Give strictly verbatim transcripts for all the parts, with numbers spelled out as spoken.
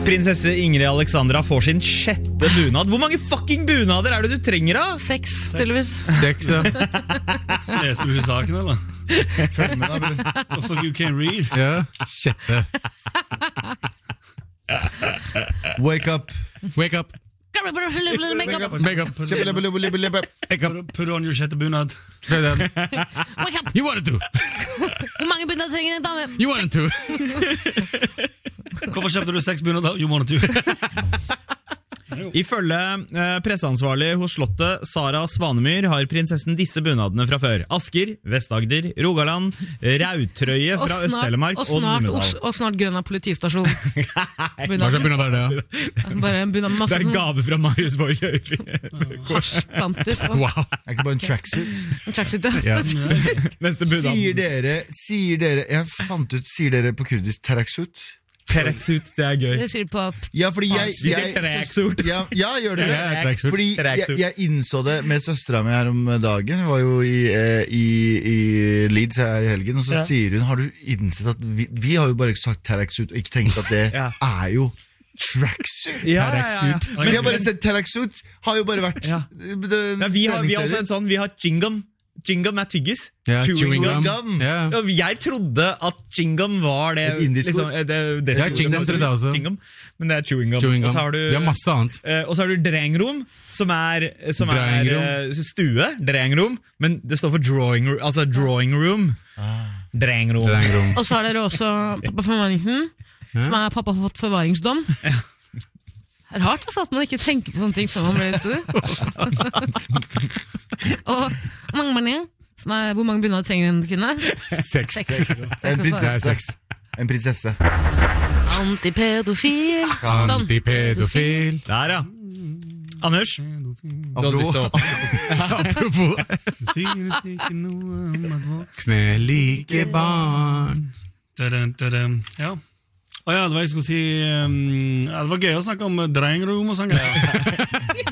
Prinsesse Ingrid Alexandra får sin sjette bunad. Hvor mange fucking bunader er det du trenger da? Seks, tydeligvis. Seks, ja. Leser du saken, eller? Følg med da, bror. Hvorfor you can't read? Ja, sjette. Wake up. Wake up. Make up. Wake up. Put, put on your sjette bunad. Wake up. You wanted to. Hvor mange bunad trenger en dame? You wanted to. Hvorfor kjøpte du seks bunader? You wanted to. Ifølge eh, presseansvarlig hos slottet Sara Svanemyr har prinsessen disse bunadene fra før. Asker, Vest-Agder, Rogaland, Rautrøye fra Øst-Telemark og, og, snart, Numedal. og snart Grønna politistasjon. Hva slags bunad er det? Ja? Bare en bunad med masse Det er en sånn gave fra Marius Borg. hasjplanter. Wow. Er ikke bare en tracksuit? Tracksuit, Ja. Neste bunad. Sier dere, sier dere, jeg fant ut, sier dere på kurdisk tracksuit? Tracksuit, det er gøy. Det sier du på Ja, fordi jeg... Vi sier jeg tracksuit. ja, ja, gjør det. Ja, tracksuit. Fordi jeg, jeg innså det med søstera mi her om dagen. Hun var jo i, eh, i, i Leeds her i helgen, og så Ja. sier hun, har du innsett at vi, vi har jo bare sagt tracksuit og ikke tenkt at det Ja. er jo tracksuit. Ja, ja, ja, ja. Men vi har bare sett tracksuit, har jo bare vært Ja. det, Ja, vi, har, vi har også en sånn, vi har chingum. Chingum er tyggis. Ja, Chewing chewing gum. gum. Ja. Og jeg trodde at chingum var det, Et indisk ord. eh, det, det Ja, chingum trodde jeg også. Chingum, men det er chewing gum. Chewing Og gum. så har du, Vi har masse annet. eh, og så har du drengrom, som er, som er Drengrom. eh, stue, drengrom, men det står for drawing, ro- altså drawing room. Drengrom. Drengrom. Og så har dere også pappa forvaringsdom, som er pappa har fått forvaringsdom. Det er rart altså, at man ikke tenker på sånne ting før man blir stor. Og mange mange, som er, hvor mange bunad trenger en kvinne? Seks. Seks. Seks En også. prinsesse. En prinsesse. Antipedofil. Sånn. Antipedofil. Der, ja. Anders, du hadde lyst til å Apropos Sier du ikke noe om at vår- snelike barn. Tadam, tadam. Ja. Å ja, det var jeg skulle si um, ja, det var gøy å snakke om drengrom og sånn greier.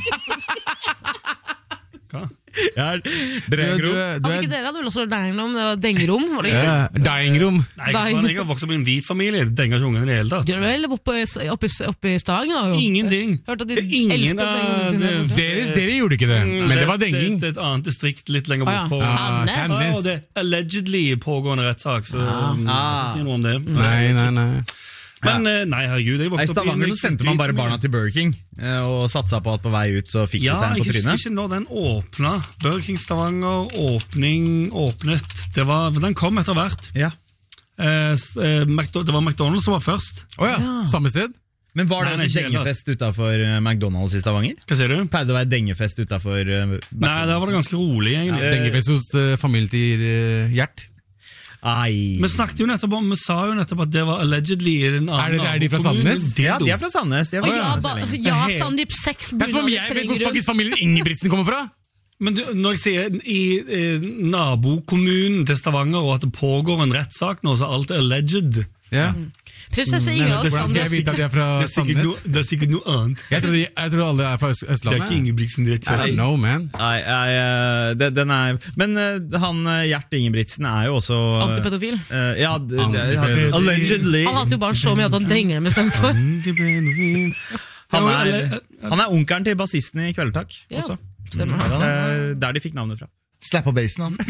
Hva? ja, Du, du, drengrom. du Hadde er ikke dere hadde vel også dengrom? Det var dengerom? Var det ikke? ja, dying-rom. Nei, jeg, jeg har vokst opp i en hvit familie. Det denger ikke ungen i det hele tatt. Gjør det vel oppe, i- oppe, i- oppe i Stavanger? da, jo. Ingenting. Hørte at de Det er ingen elsket av dengene sine. det- Deres, dere gjorde ikke det, men det var denging. Det, det er et annet distrikt litt lenger Å ja. bort. For, Sandnes. Ah, Ja, Sandnes. og det er allegedly pågående rettssak, så um, jeg skal ikke si noe om det. Nei, nei, nei. Men eh, nei, herregud, jeg I vokste opp i en Stavanger så sendte man bare barna familie. til Burger King eh, og satsa på at på vei ut så fikk Ja, de seg en jeg på husker trynet. ikke når den åpna. Burger King Stavanger, åpning, åpnet. Det var, den kom etter hvert. Ja. Eh, s- eh, McDo- det var McDonald's som var først. Åja, samme sted? Men var det Nei, nei, også ikke helt dengefest utenfor eh, McDonald's i Stavanger? Hva sier du? Pleide det å være dengefest utenfor uh, Nei, der var det ganske rolig, egentlig. Eh, Dengefest hos uh, familien til uh, Gjert. Ai. Vi snakket jo nettopp om, vi sa jo nettopp at det var allegedly i den Er det- andre er de fra nabokommunen. Sandnes? Dildo. Ja, de er fra Sandnes. De er Og fra ja, Sandnes ba, så lenge. ja, Sandeep, seks Det er som om bunader jeg vet hvor trenger faktisk hun. familien Ingebrigtsen kommer fra! Men du, når jeg sier i eh, nabokommunen til Stavanger, og at det pågår en rettssak nå, så alt er alleged. Ja. Prinsesse Men Ingrid og hvordan skal jeg Sandnes. vite at de er fra Det er sikkert noe, Sandnes? det er sikkert noe annet. Jeg trodde, jeg trodde alle er fra Øst- Det er Østlandet. ikke Ingebrigtsen I det don't er. know, man. Nei, jeg, eh, det, den er Men eh, han eh, Gjert Ingebrigtsen er jo også eh, Antipedofil. eh, Ja, d- d- Antipedofil. allegedly. Han hater jo barn så mye at han denger dem istedenfor. Han Ja, er, eller- han er onkelen til bassisten i Kvelertak Ja. også. Stemmer. Eh, Der de fikk navnet fra. Slappa basen, han.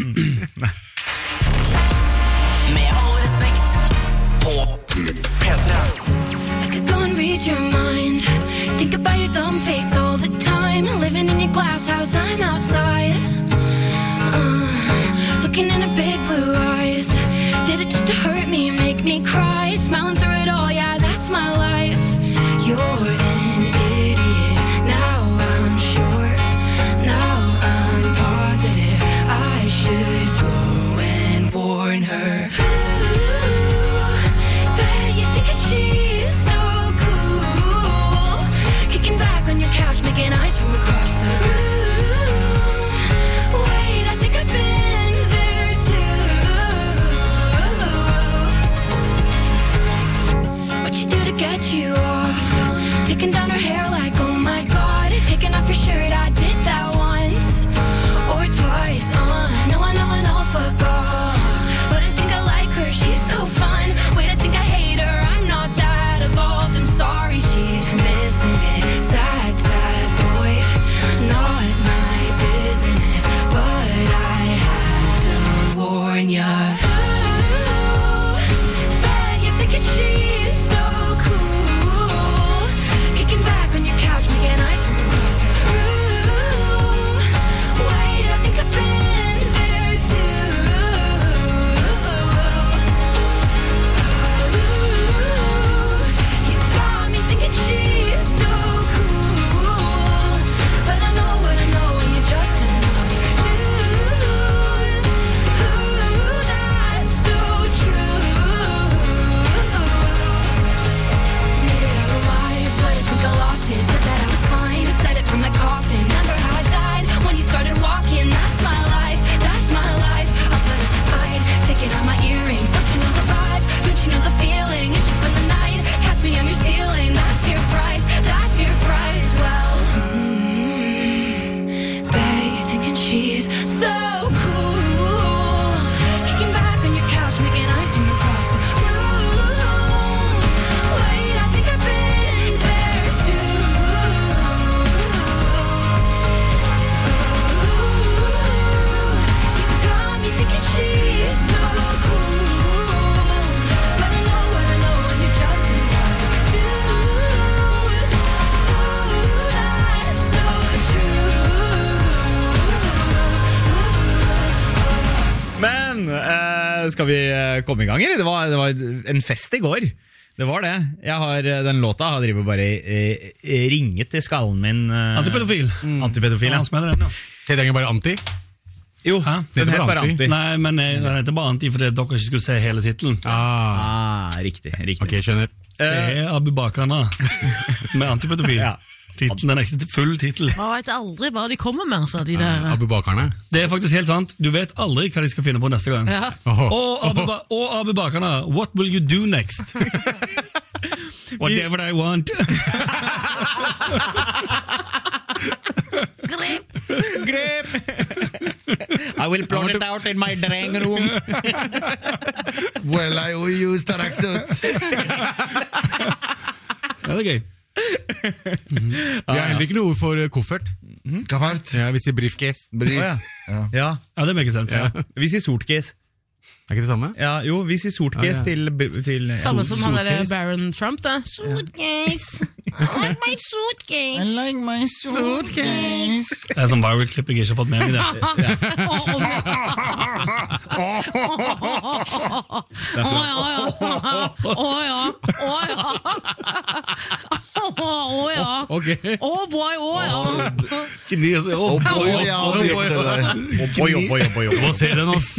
Med all respekt på P tre. I could go and read your mind. Think about your dumb face all the time. Living in your glass house, I'm outside. Uh, looking in her big blue eyes. Did it just to hurt me, make me cry? Smiling through it all, yeah, that's my life. You're an idiot. Now I'm sure. Now I'm positive. I should go and warn her. Bet you think that she's so cool. Kicking back on your couch, skal vi komme i gang, eller? Det var, det var en fest i går. Det var det. Jeg har, den låta har drivet bare eh, ringet til skallen min. Eh, Antipedofil. Mm. Antipedofil, ja. Han smeller den, ja. Det er bare anti. Jo, Hæ? den Det het var bare anti. anti. Nei, men jeg, den heter bare Anti fordi dere ikke skulle se hele titelen. Ah, Ah, riktig, riktig. ok, skjønner. Det er Abu Bakana med antipedofil. Ja. Titlen, den er ikke full titel. Man vet aldri hva de kommer med, altså, de der. Abu Bakarne. Det er faktisk helt sant. Du vet aldri hva de skal finne på neste gang. Ja. Åhå. Og Abu, ba og Abu Bakana, what will you do next? Whatever I want. Grep! Grep! I will plot it out in my dreng room. Well, I will use Taraxut. Ja, det er gøy. Vi har heller ikke noe ord for eh, koffert. Kaffert. Ja, vi sier briefcase. Brief. Å, Ja. Ja, Ja, det maker sense. ja. Vi sier sortcase. Er ikke det samme? Ja, jo, vi sier sortcase Ah, ja. til, til ja. Samme som han der Sortcase. Baron Trump, da. Suitcase! I like my suitcase! like my Suitcase! Det er sånn viral-klipp jeg ikke har fått med meg det. Å ja, ja. Å ja. Å ja. Å ja. Ok. Å boy, å ja. Gnir seg Oh opp. boy, ja, oh, det boy, gjør det der. Oi, oi, oi, oi, oi. Må se den, ass.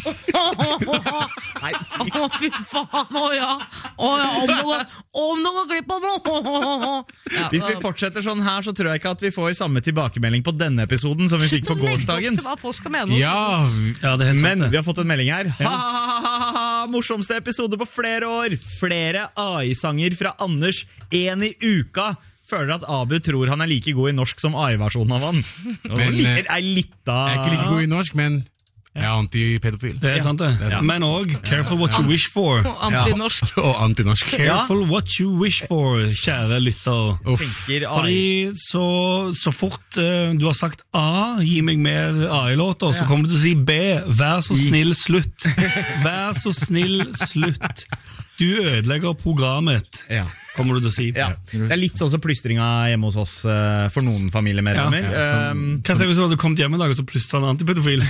Å fy faen, å ja. Å ja, om dere, om dere glipp av noe. Hvis vi fortsetter sånn her, så tror jeg ikke at vi får samme tilbakemelding på denne episoden som vi fikk på gårsdagens. Hva folk skal mene. Ja, Ja, det er helt sant Men det. vi har fått en melding her. Ha-ha-ha-ha-ha! Morsomste episode på flere år. Flere A I-sanger fra Anders. En i uka. Føler at Abu tror han er like god i norsk som A I-versjonen av han. Men, Li- eh, er litt av... jeg er ikke like god i norsk, men jeg er antipedofil. Det er sant det. sant. Men òg careful what you wish for. Antinorsk. Og antinorsk. Careful what you wish for, kjære lytter. Uff. tenker A I. Fordi så, så fort eh, du har sagt A, gi meg mer A I-låter, så kommer du til å si B, vær så snill slutt. Vær så snill slutt. Du ødelegger programmet, Ja. kommer du til å si. Ja. Det er litt sånn som plystringa hjemme hos oss eh, for noen familiemedlemmer. Ja, ja, Um, Hva sier vi så at du kom hjem en dag og så plystret han antipedofil?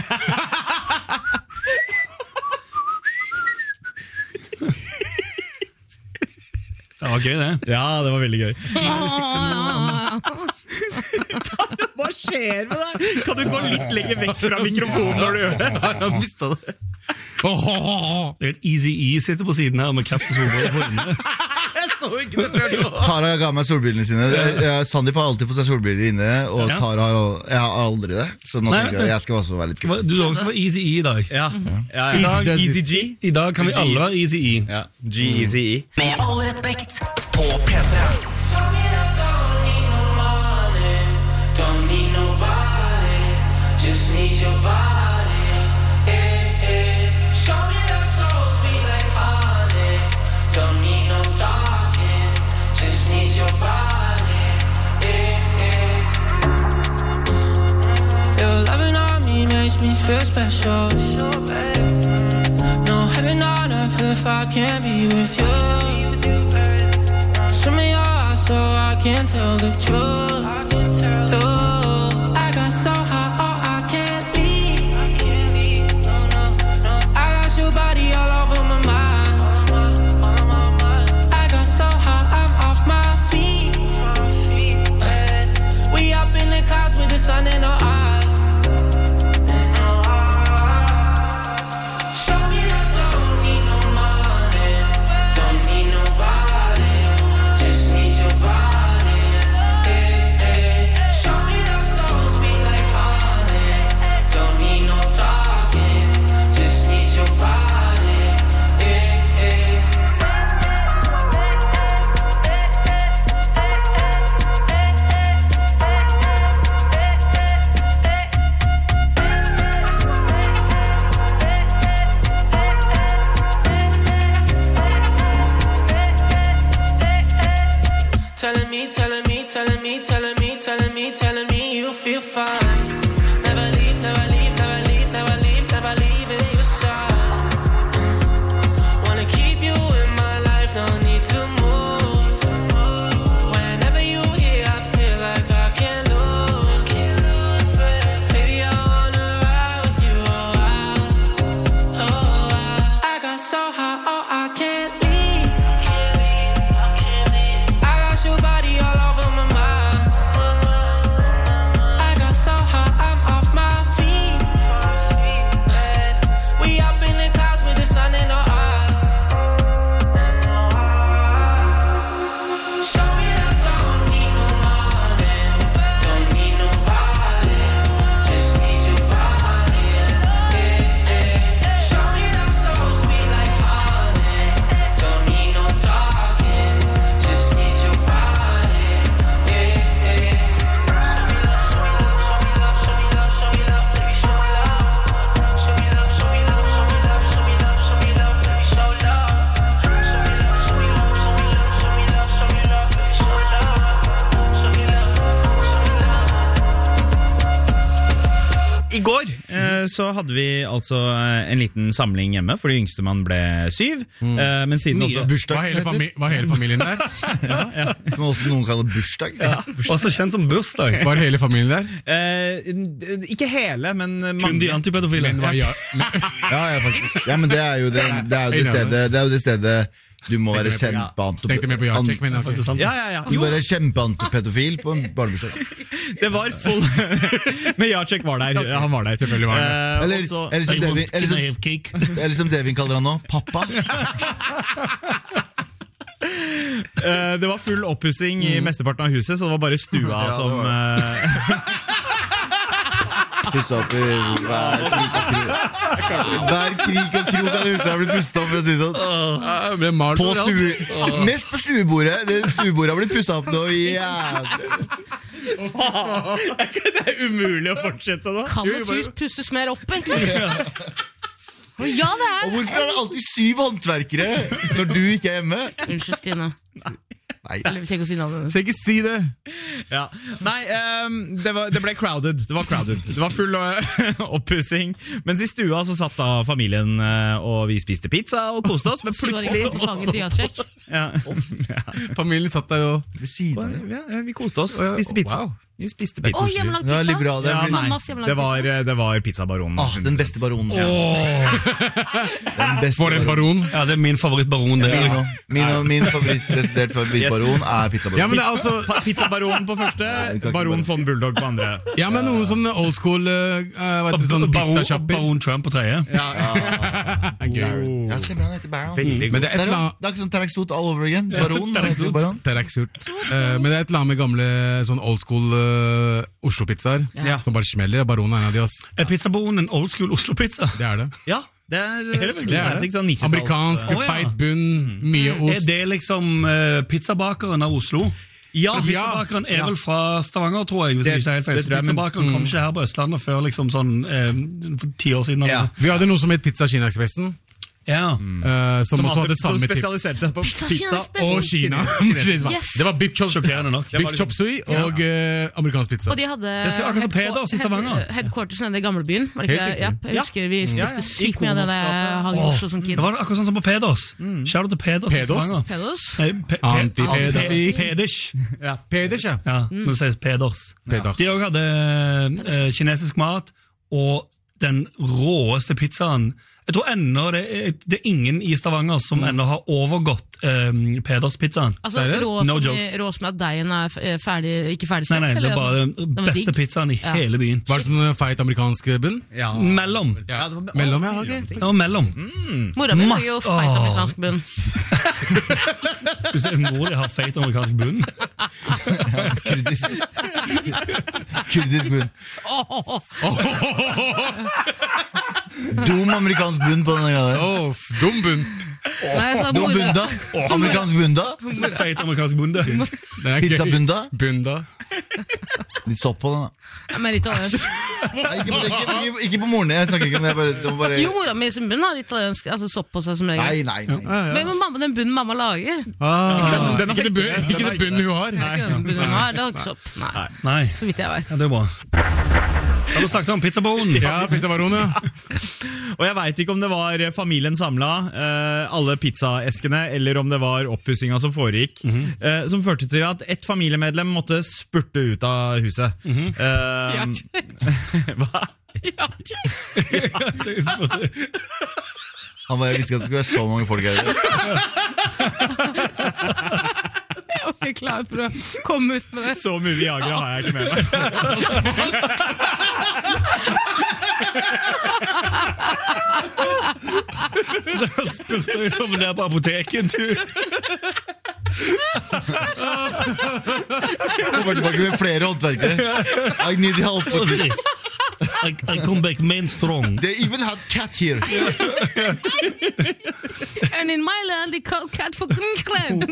Det var gøy det. ja, det var veldig gøy. Hva skjer med deg? Kan du gå litt lenger vekk fra mikrofonen når du gjør det? Jeg mistet det. Åhåhåhå. Det er et Easy E sitter på siden her med caps og solbriller på inne. Jeg så ikke det før nå. Tara ga meg solbrillene sine. Jeg- jeg- Sandeep har alltid på seg solbriller inne, og Ja. Tara har, al- jeg har aldri det. Så nå Nei, tenker det- jeg jeg skal også være litt kul. Du så også for Easy E i dag. Ja, ja, I ja. dag, Easy G. I dag kan vi alle være Easy E. Ja. G-Easy E. Med all respekt på P tre. Don't need nobody, just need your body. Eh, eh. Show me that soul sweet like honey. Don't need no talking, just need your body. Eh, eh. Your loving on me makes me feel special. No heaven on earth if I can't be with you. Swim in your eyes so I can tell the truth. Ooh, I got so high, oh, I can't leave. I got your body all over my mind. I got so high, I'm off my feet. We up in the clouds with the sun in our eyes. Show me that don't need no money, don't need nobody, just need your body. Eh, eh. Show me that soul sweet like honey, don't need no talking, just need your body. Eh, eh. Telling me, telling me, telling me, telling me, telling me, telling me you feel fine. Never leave, never leave, never leave, never leave, never leave in your side. Wanna keep you in my life, no need to move. Whenever you here, I feel like I can't lose. Baby, I wanna ride with you, oh, I, oh, I. I går eh, så hadde vi altså eh, en liten samling hjemme, fordi yngstemann ble syv. Mm. Eh, men siden også bursdag, var, hele fami var hele familien der? ja, ja. Som også noen kaller bursdag. Ja, også kjent som bursdag. Var hele familien der? eh, Ikke hele, men mange. Kun de antipedofile. Men var ja, men, Ja, ja, faktisk. Ja, men det er jo det, det, er jo det, stedet, det, er jo det stedet du må være kjempeantipedofil. Tenkte mer på ja-check, men det er faktisk sant. Ja, ja, ja. Du må være kjempeantipedofil på en barnebursdag. Det var full Men Jacek var der. Han var der. Selvfølgelig var han Eh, Eller, også- eller, som Devin, eller, som, eller som Devin kaller han nå, pappa. Eh, det var full oppussing i mesteparten av huset, så det var bare stua Ja, det som var eh, Pussa opp i hver krik og krok. Hver krik og krok av huset har blitt pusset opp, for å si det sånn. Ja, ble malt På overalt. stue, mest på stuebordet. Det stuebordet har blitt pusset opp nå jævlig. Det er umulig å fortsette da. Kan et hus pusses mer opp, egentlig? Å, ja, det Og er. hvorfor er det alltid syv håndverkere når du ikke er hjemme? Unnskyld, Stine. Nei, Eller vi trenger ikke å si navnet hennes. Så ikke si det. Ja. Nei, ehm, det, var, det ble crowded. Det var crowded Det var full uh, oppussing. Mens i stua så satt da familien uh, og vi spiste pizza og koste oss. Men Så var det plutselig ikke fanget i Jacek. ja. Ja. Familien satt der og ved siden av det. Ja, ja, vi koste oss. Spiste pizza. Wow. Vi spiste Å, pizza. hjemmelagd Det var litt pizza. bra, det. Ja, nei, Mammas hjemmelagd det var, pizza. det var pizzabaronen. Ah, den beste baronen. Den beste Var det en baron? Ja, det er min favorittbaron. Det. Min, og- min, og- min favoritt, desidert favorittbaron er pizzabaron. Ja, men det er altså Pa- Pizzabaronen på første, vi kan ikke Baron bare- von Bulldog på andre. Ja, men noe sånn old school uh, hva heter det, sånn Baron, pizzashopper. Baron Trump på tredje. Ja, stemmer, han heter Baron. Veldig Men god. det er et Det er, eller annet det er ikke sånn Teraxot all over again. Baron. han heter Baron. Teraxurt. Uh, men det er et eller annet med gamle sånn old school uh, Oslo-pizzaer Ja. som bare smeller. Baron er en av de, ass. Er pizzabaron en old school Oslo-pizza? Det er det. Ja, det er, det virkelig? Det er classic, det. sånn nittitalls- Amerikansk, Å, ja. feit bunn, mye Er ost. det liksom uh, pizzabakeren av Oslo? Ja, Ja. Pizzabakeren er vel fra Stavanger, tror jeg. Hvis Det- jeg ikke er helt feil. det tror jeg, men- Pizzabakeren kom ikke her på Østlandet før liksom sånn eh, for ti år siden. Ja. eller? Vi hadde noe som het Pizza Kina-ekspressen, Ja. uh, som, som også hadde, hadde som samme type. spesialiserte seg på Pizza pizza Kina-ekspress. Og Kina. Yes. Det var Bip Chop, Sjokkerende nok. Bip Chop Suey og uh, amerikansk pizza. Og de hadde Det skal akkurat som Peders i Stavanger. head- Headquarters nede i gamlebyen. Var det ikke Helt det? Ja, riktig. jeg husker vi spiste Ja, ja. sykt mye av det da jeg hang i Oslo som kid. Det var akkurat sånn som på Peders. Shout out til Peders i Pedos? Stavanger. Pedos? Nei, pe pe Antipedofil. pe Peders. Peders, ja. Ja, det sies Peders. Peders. De også hadde eh, kinesisk mat og den råeste pizzaen. Jeg tror ennå det er, det er ingen i Stavanger som ennå har overgått eh, Peders-pizzaen. Altså Seriøst? rå No som, joke. i- rå som at deigen er f- eh, ferdig, ikke ferdig Nei, stekt? nei, det er eller? bare den Den var beste digg. pizzaen i Ja. hele byen. Var det sånn feit amerikansk bunn? Ja. Mellom. Ja. Mellom, ja, ok. Det var mellom. Mora mi lager Masse- jo feit Åh. amerikansk bunn. Du ser mor di har feit amerikansk bunn. Kurdisk. Kurdisk bunn. Dum amerikansk bunn på denne greia der. Åh, dum bunn. Nei, så Dum mora, bunda. Amerikansk bunda. Feit amerikansk bonde. Den er gøy. Pizzabunda. Bunda. Litt sopp på den, da. er mer italiensk. Nei, ikke, på, ikke, ikke, ikke på moren. Jeg snakker ikke om det. Jeg bare, det må bare... Jo, mora mi sin bunn har italiensk altså sopp på seg som regel. Nei, nei, nei. Men men mamma, den bunnen mamma lager, Ah, Den- den ikke det bunn, ikke det bunn hun har. er ikke den bunnen hun har, det har ikke sopp. Nei, Nei, så vidt jeg vet. ja, det er bra. Har du snakket om pizzabaron? Ja, pizzabaron, ja. Og jeg vet ikke om det var familien samla, eh, alle pizzaeskene, eller om det var oppussinga som foregikk, eh, som førte til at ett familiemedlem måtte spurte ut av huset. Eh, hva? Han bare visste at det skulle være så mange folk her. Jeg var ikke klar for å komme ut med det. Så mye Viagra har jeg ikke med meg. Da spurte jeg om det er på apoteket, du. Kommer tilbake med flere håndverkere. I need help. I, I come back main strong. They even had cat here. And in my land, they call cat for krem.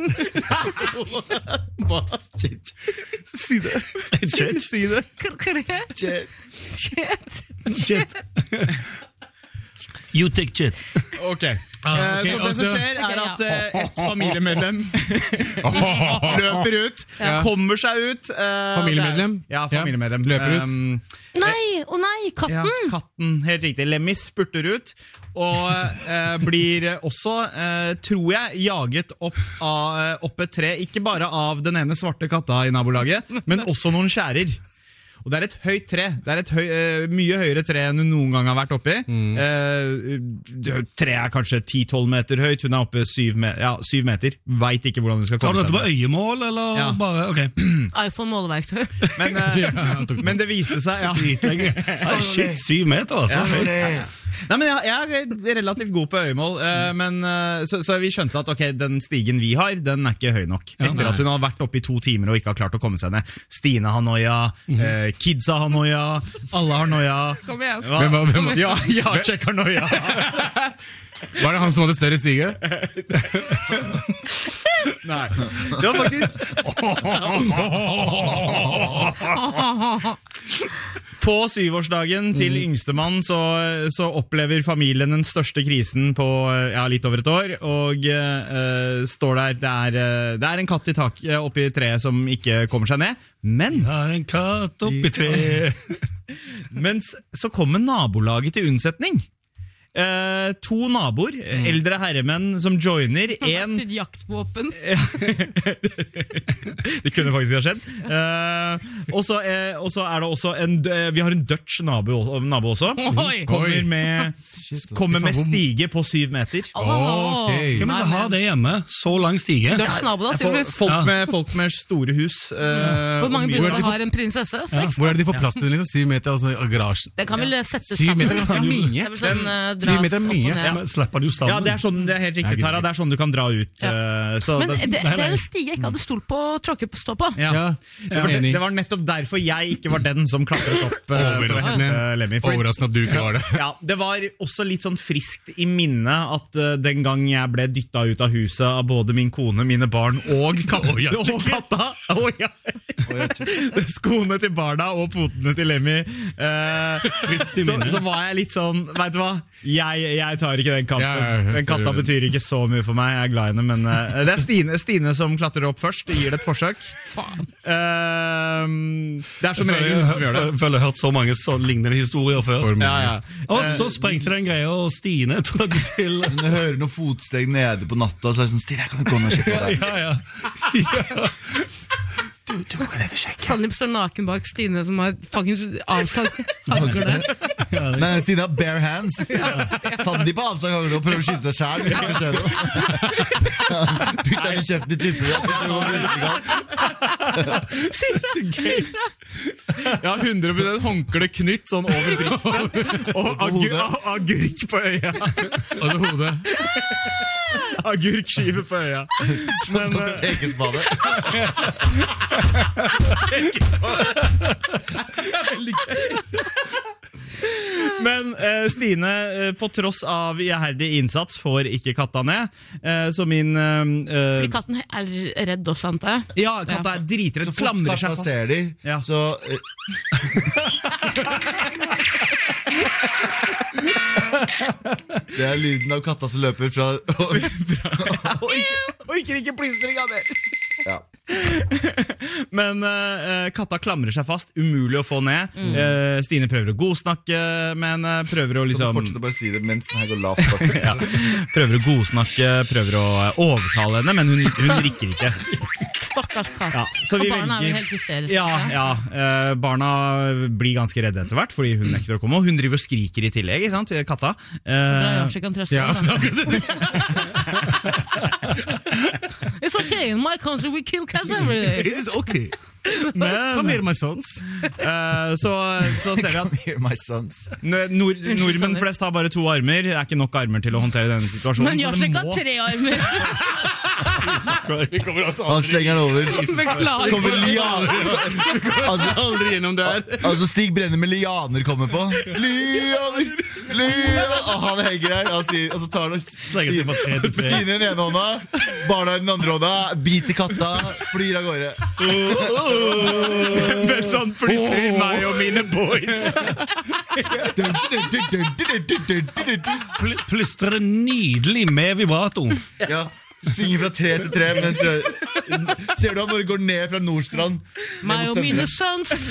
Shit. Si det. Shit. Si det. Shit. Shit. Shit. Shit. You take shit. Ok, Ah, ok, så det altså- som skjer, er Ok, ja. at eh, et familiemedlem løper ut, Ja. kommer seg ut. eh, Familiemedlem? det er- Ja, familiemedlem. Ja, løper ut. Um, Nei, å nei, katten! Ja, katten, helt riktig. Lemmy spurter ut, og eh, blir også, eh, tror jeg, jaget opp, av, eh, opp et tre. Ikke bare av den ene svarte katta i nabolaget, men også noen skjærer. Og det er et høyt tre. Det er et høy, eh, mye høyere tre enn hun noen gang har vært oppi. Mm. Eh, treet er kanskje ti tolv meter høyt, hun er oppe syv, me ja, syv meter. Vet ikke hvordan hun skal Tar komme du dette på seg. øyemål, eller Ja. bare Ok. iPhone-måleverktøy. Men, eh, Ja, han tok den. men det viste seg ja. Nei, Shit, syv meter, altså. Ja. Nei, men jeg, jeg er relativt god på øyemål, eh, men, eh, så, så vi skjønte at ok, den stigen vi har, den er ikke høy nok. Etter at hun har vært oppe i to timer og ikke har klart å komme seg ned. Stine har noia, eh, kidsa har noia, alle har noia. Kom igjen. Hva? Hvem var- hvem var- Ja, ja, check har noia. Var det han som hadde større stige? Nei, det var faktisk På syvårsdagen til yngstemann så, så opplever familien den største krisen på ja, litt over et år, og eh, står der, det er, eh, det er en katt i tak eh, oppi treet som ikke kommer seg ned, men, Har en katt oppi treet. mens så kommer nabolaget til unnsetning. Eh, to naboer, eldre herremenn som joiner, en Sitt jaktvåpen. Det kunne faktisk ha skjedd. Eh, og så eh, og så er det også en dø- Vi har en Dutch nabo, nabo også. Oi. Kommer med, kommer med stige på syv meter. Ok. Hvem er det som har det hjemme? Så lang stige? Dutch nabo, da, Folk, tydeligvis. folk, Ja. med, folk med store hus. eh, Hvor mange og mye- byer har en prinsesse? Seks? Hvor er det de får plass til den? Liksom? Syv meter, altså i garasjen. Den kan vel settes Syv sammen. meter er ganske mye. Det er vel sånn, eh, Syv dras meter er opp og mye. ned. Ja. Men Slipper du sammen? Ja, det er, sånn, det er helt riktig, Tara. Det er sånn du kan dra ut. Ja. eh, så Men det- det, det er en stige jeg ikke hadde stolt på å tråkke på stå på. ja. Ja, Det, var, enig. det var nettopp derfor jeg ikke var den som klatret opp. eh, for å Overraskende. hente Lemmy. Fordi- Overraskende at du ikke var det. Ja, Det var også litt sånn friskt i minnet at uh, den gang jeg ble dytta ut av huset av både min kone, mine barn og, kat Oh, ja, og katta. Oh, ja. Skoene til barna og potene til Lemmy. Uh, i så, minnet. så var jeg litt sånn, vet du hva? Jeg, jeg tar ikke den katten. Ja, ja, ja, den katta sorry. betyr ikke så mye for meg. Jeg er glad i henne, men uh, det er Stine, Stine som klatrer opp først. Det gir det et forsøk. Uh, det er som regel hun som gjør det. Jeg føler jeg har hørt så mange så lignende historier før. For mye. Ja, ja. Og så sprengte den greia, og Stine trådte til. Når jeg hører noen fotsteg nede på natta, så er jeg sånn Stine, jeg kan gå ned og sjekke deg. Ja, ja. Sandeep står naken bak Stine som har fuckings avsag hagle. Nei, Stine har bare hands. Sandeep har avsag hagle og prøver å skyte seg sjæl. Putt den i kjeften i tilfelle at det ikke går virkelig galt. Ja, hundre prosent håndkle knytt sånn over brystet. Og agurk, hodet. agurk på øya. Over hodet. Agurkskive på øya. Men, Sånn eh, tekespade. men eh, Stine, eh, på tross av iherdig innsats, får ikke katta ned. Eh, så min eh, Fordi katten er redd også, antar jeg. Ja, katta er dritredd, Så fort klamrer seg katta fast. ser de, Ja. så eh, Det er lyden av katta som løper fra Orker ikke plystring av det. ja. Men eh, katta klamrer seg fast, umulig å få ned. Eh, Stine prøver å godsnakke med henne, prøver å Kan du liksom fortsette bare å si det mens den her går lavt bak? ja, prøver å godsnakke, prøver å overtale henne, men hun, hun rikker ikke. Stakkars katt. Ja, så Og vi barna er velger- jo helt hysteriske. Ja, ja eh, barna blir ganske redde etter hvert, fordi hun nekter å komme, og hun driver og skriker i tillegg, ikke sant, katta. Bra Eh, jobb, så kan trøste Ja, deg, da. It's okay, in my country we kill cats every day. It is okay. Come men here, my sons. eh, så, så ser vi at Here, my sons. nord, nordmenn Sander. flest har bare to armer. Det er ikke nok armer til å håndtere denne situasjonen. Men så det Joshek må- har tre armer. Han slenger den over. Beklager. Kommer lianer. Altså, Aldri gjennom der. altså Stig Brenner med lianer kommer på. Lianer! Lure! Og han henger her, han sier, og så tar han og Slenger seg fra tre til tre. Stine i den ene hånda, barna i den andre hånda, biter katta, flyr av gårde. Men sånn plystrer meg og mine boys. Pl plystrer det nydelig med vibrato. Ja, svinger fra tre til tre, mens ser du han bare går ned fra Nordstrand. Meg og mine sons.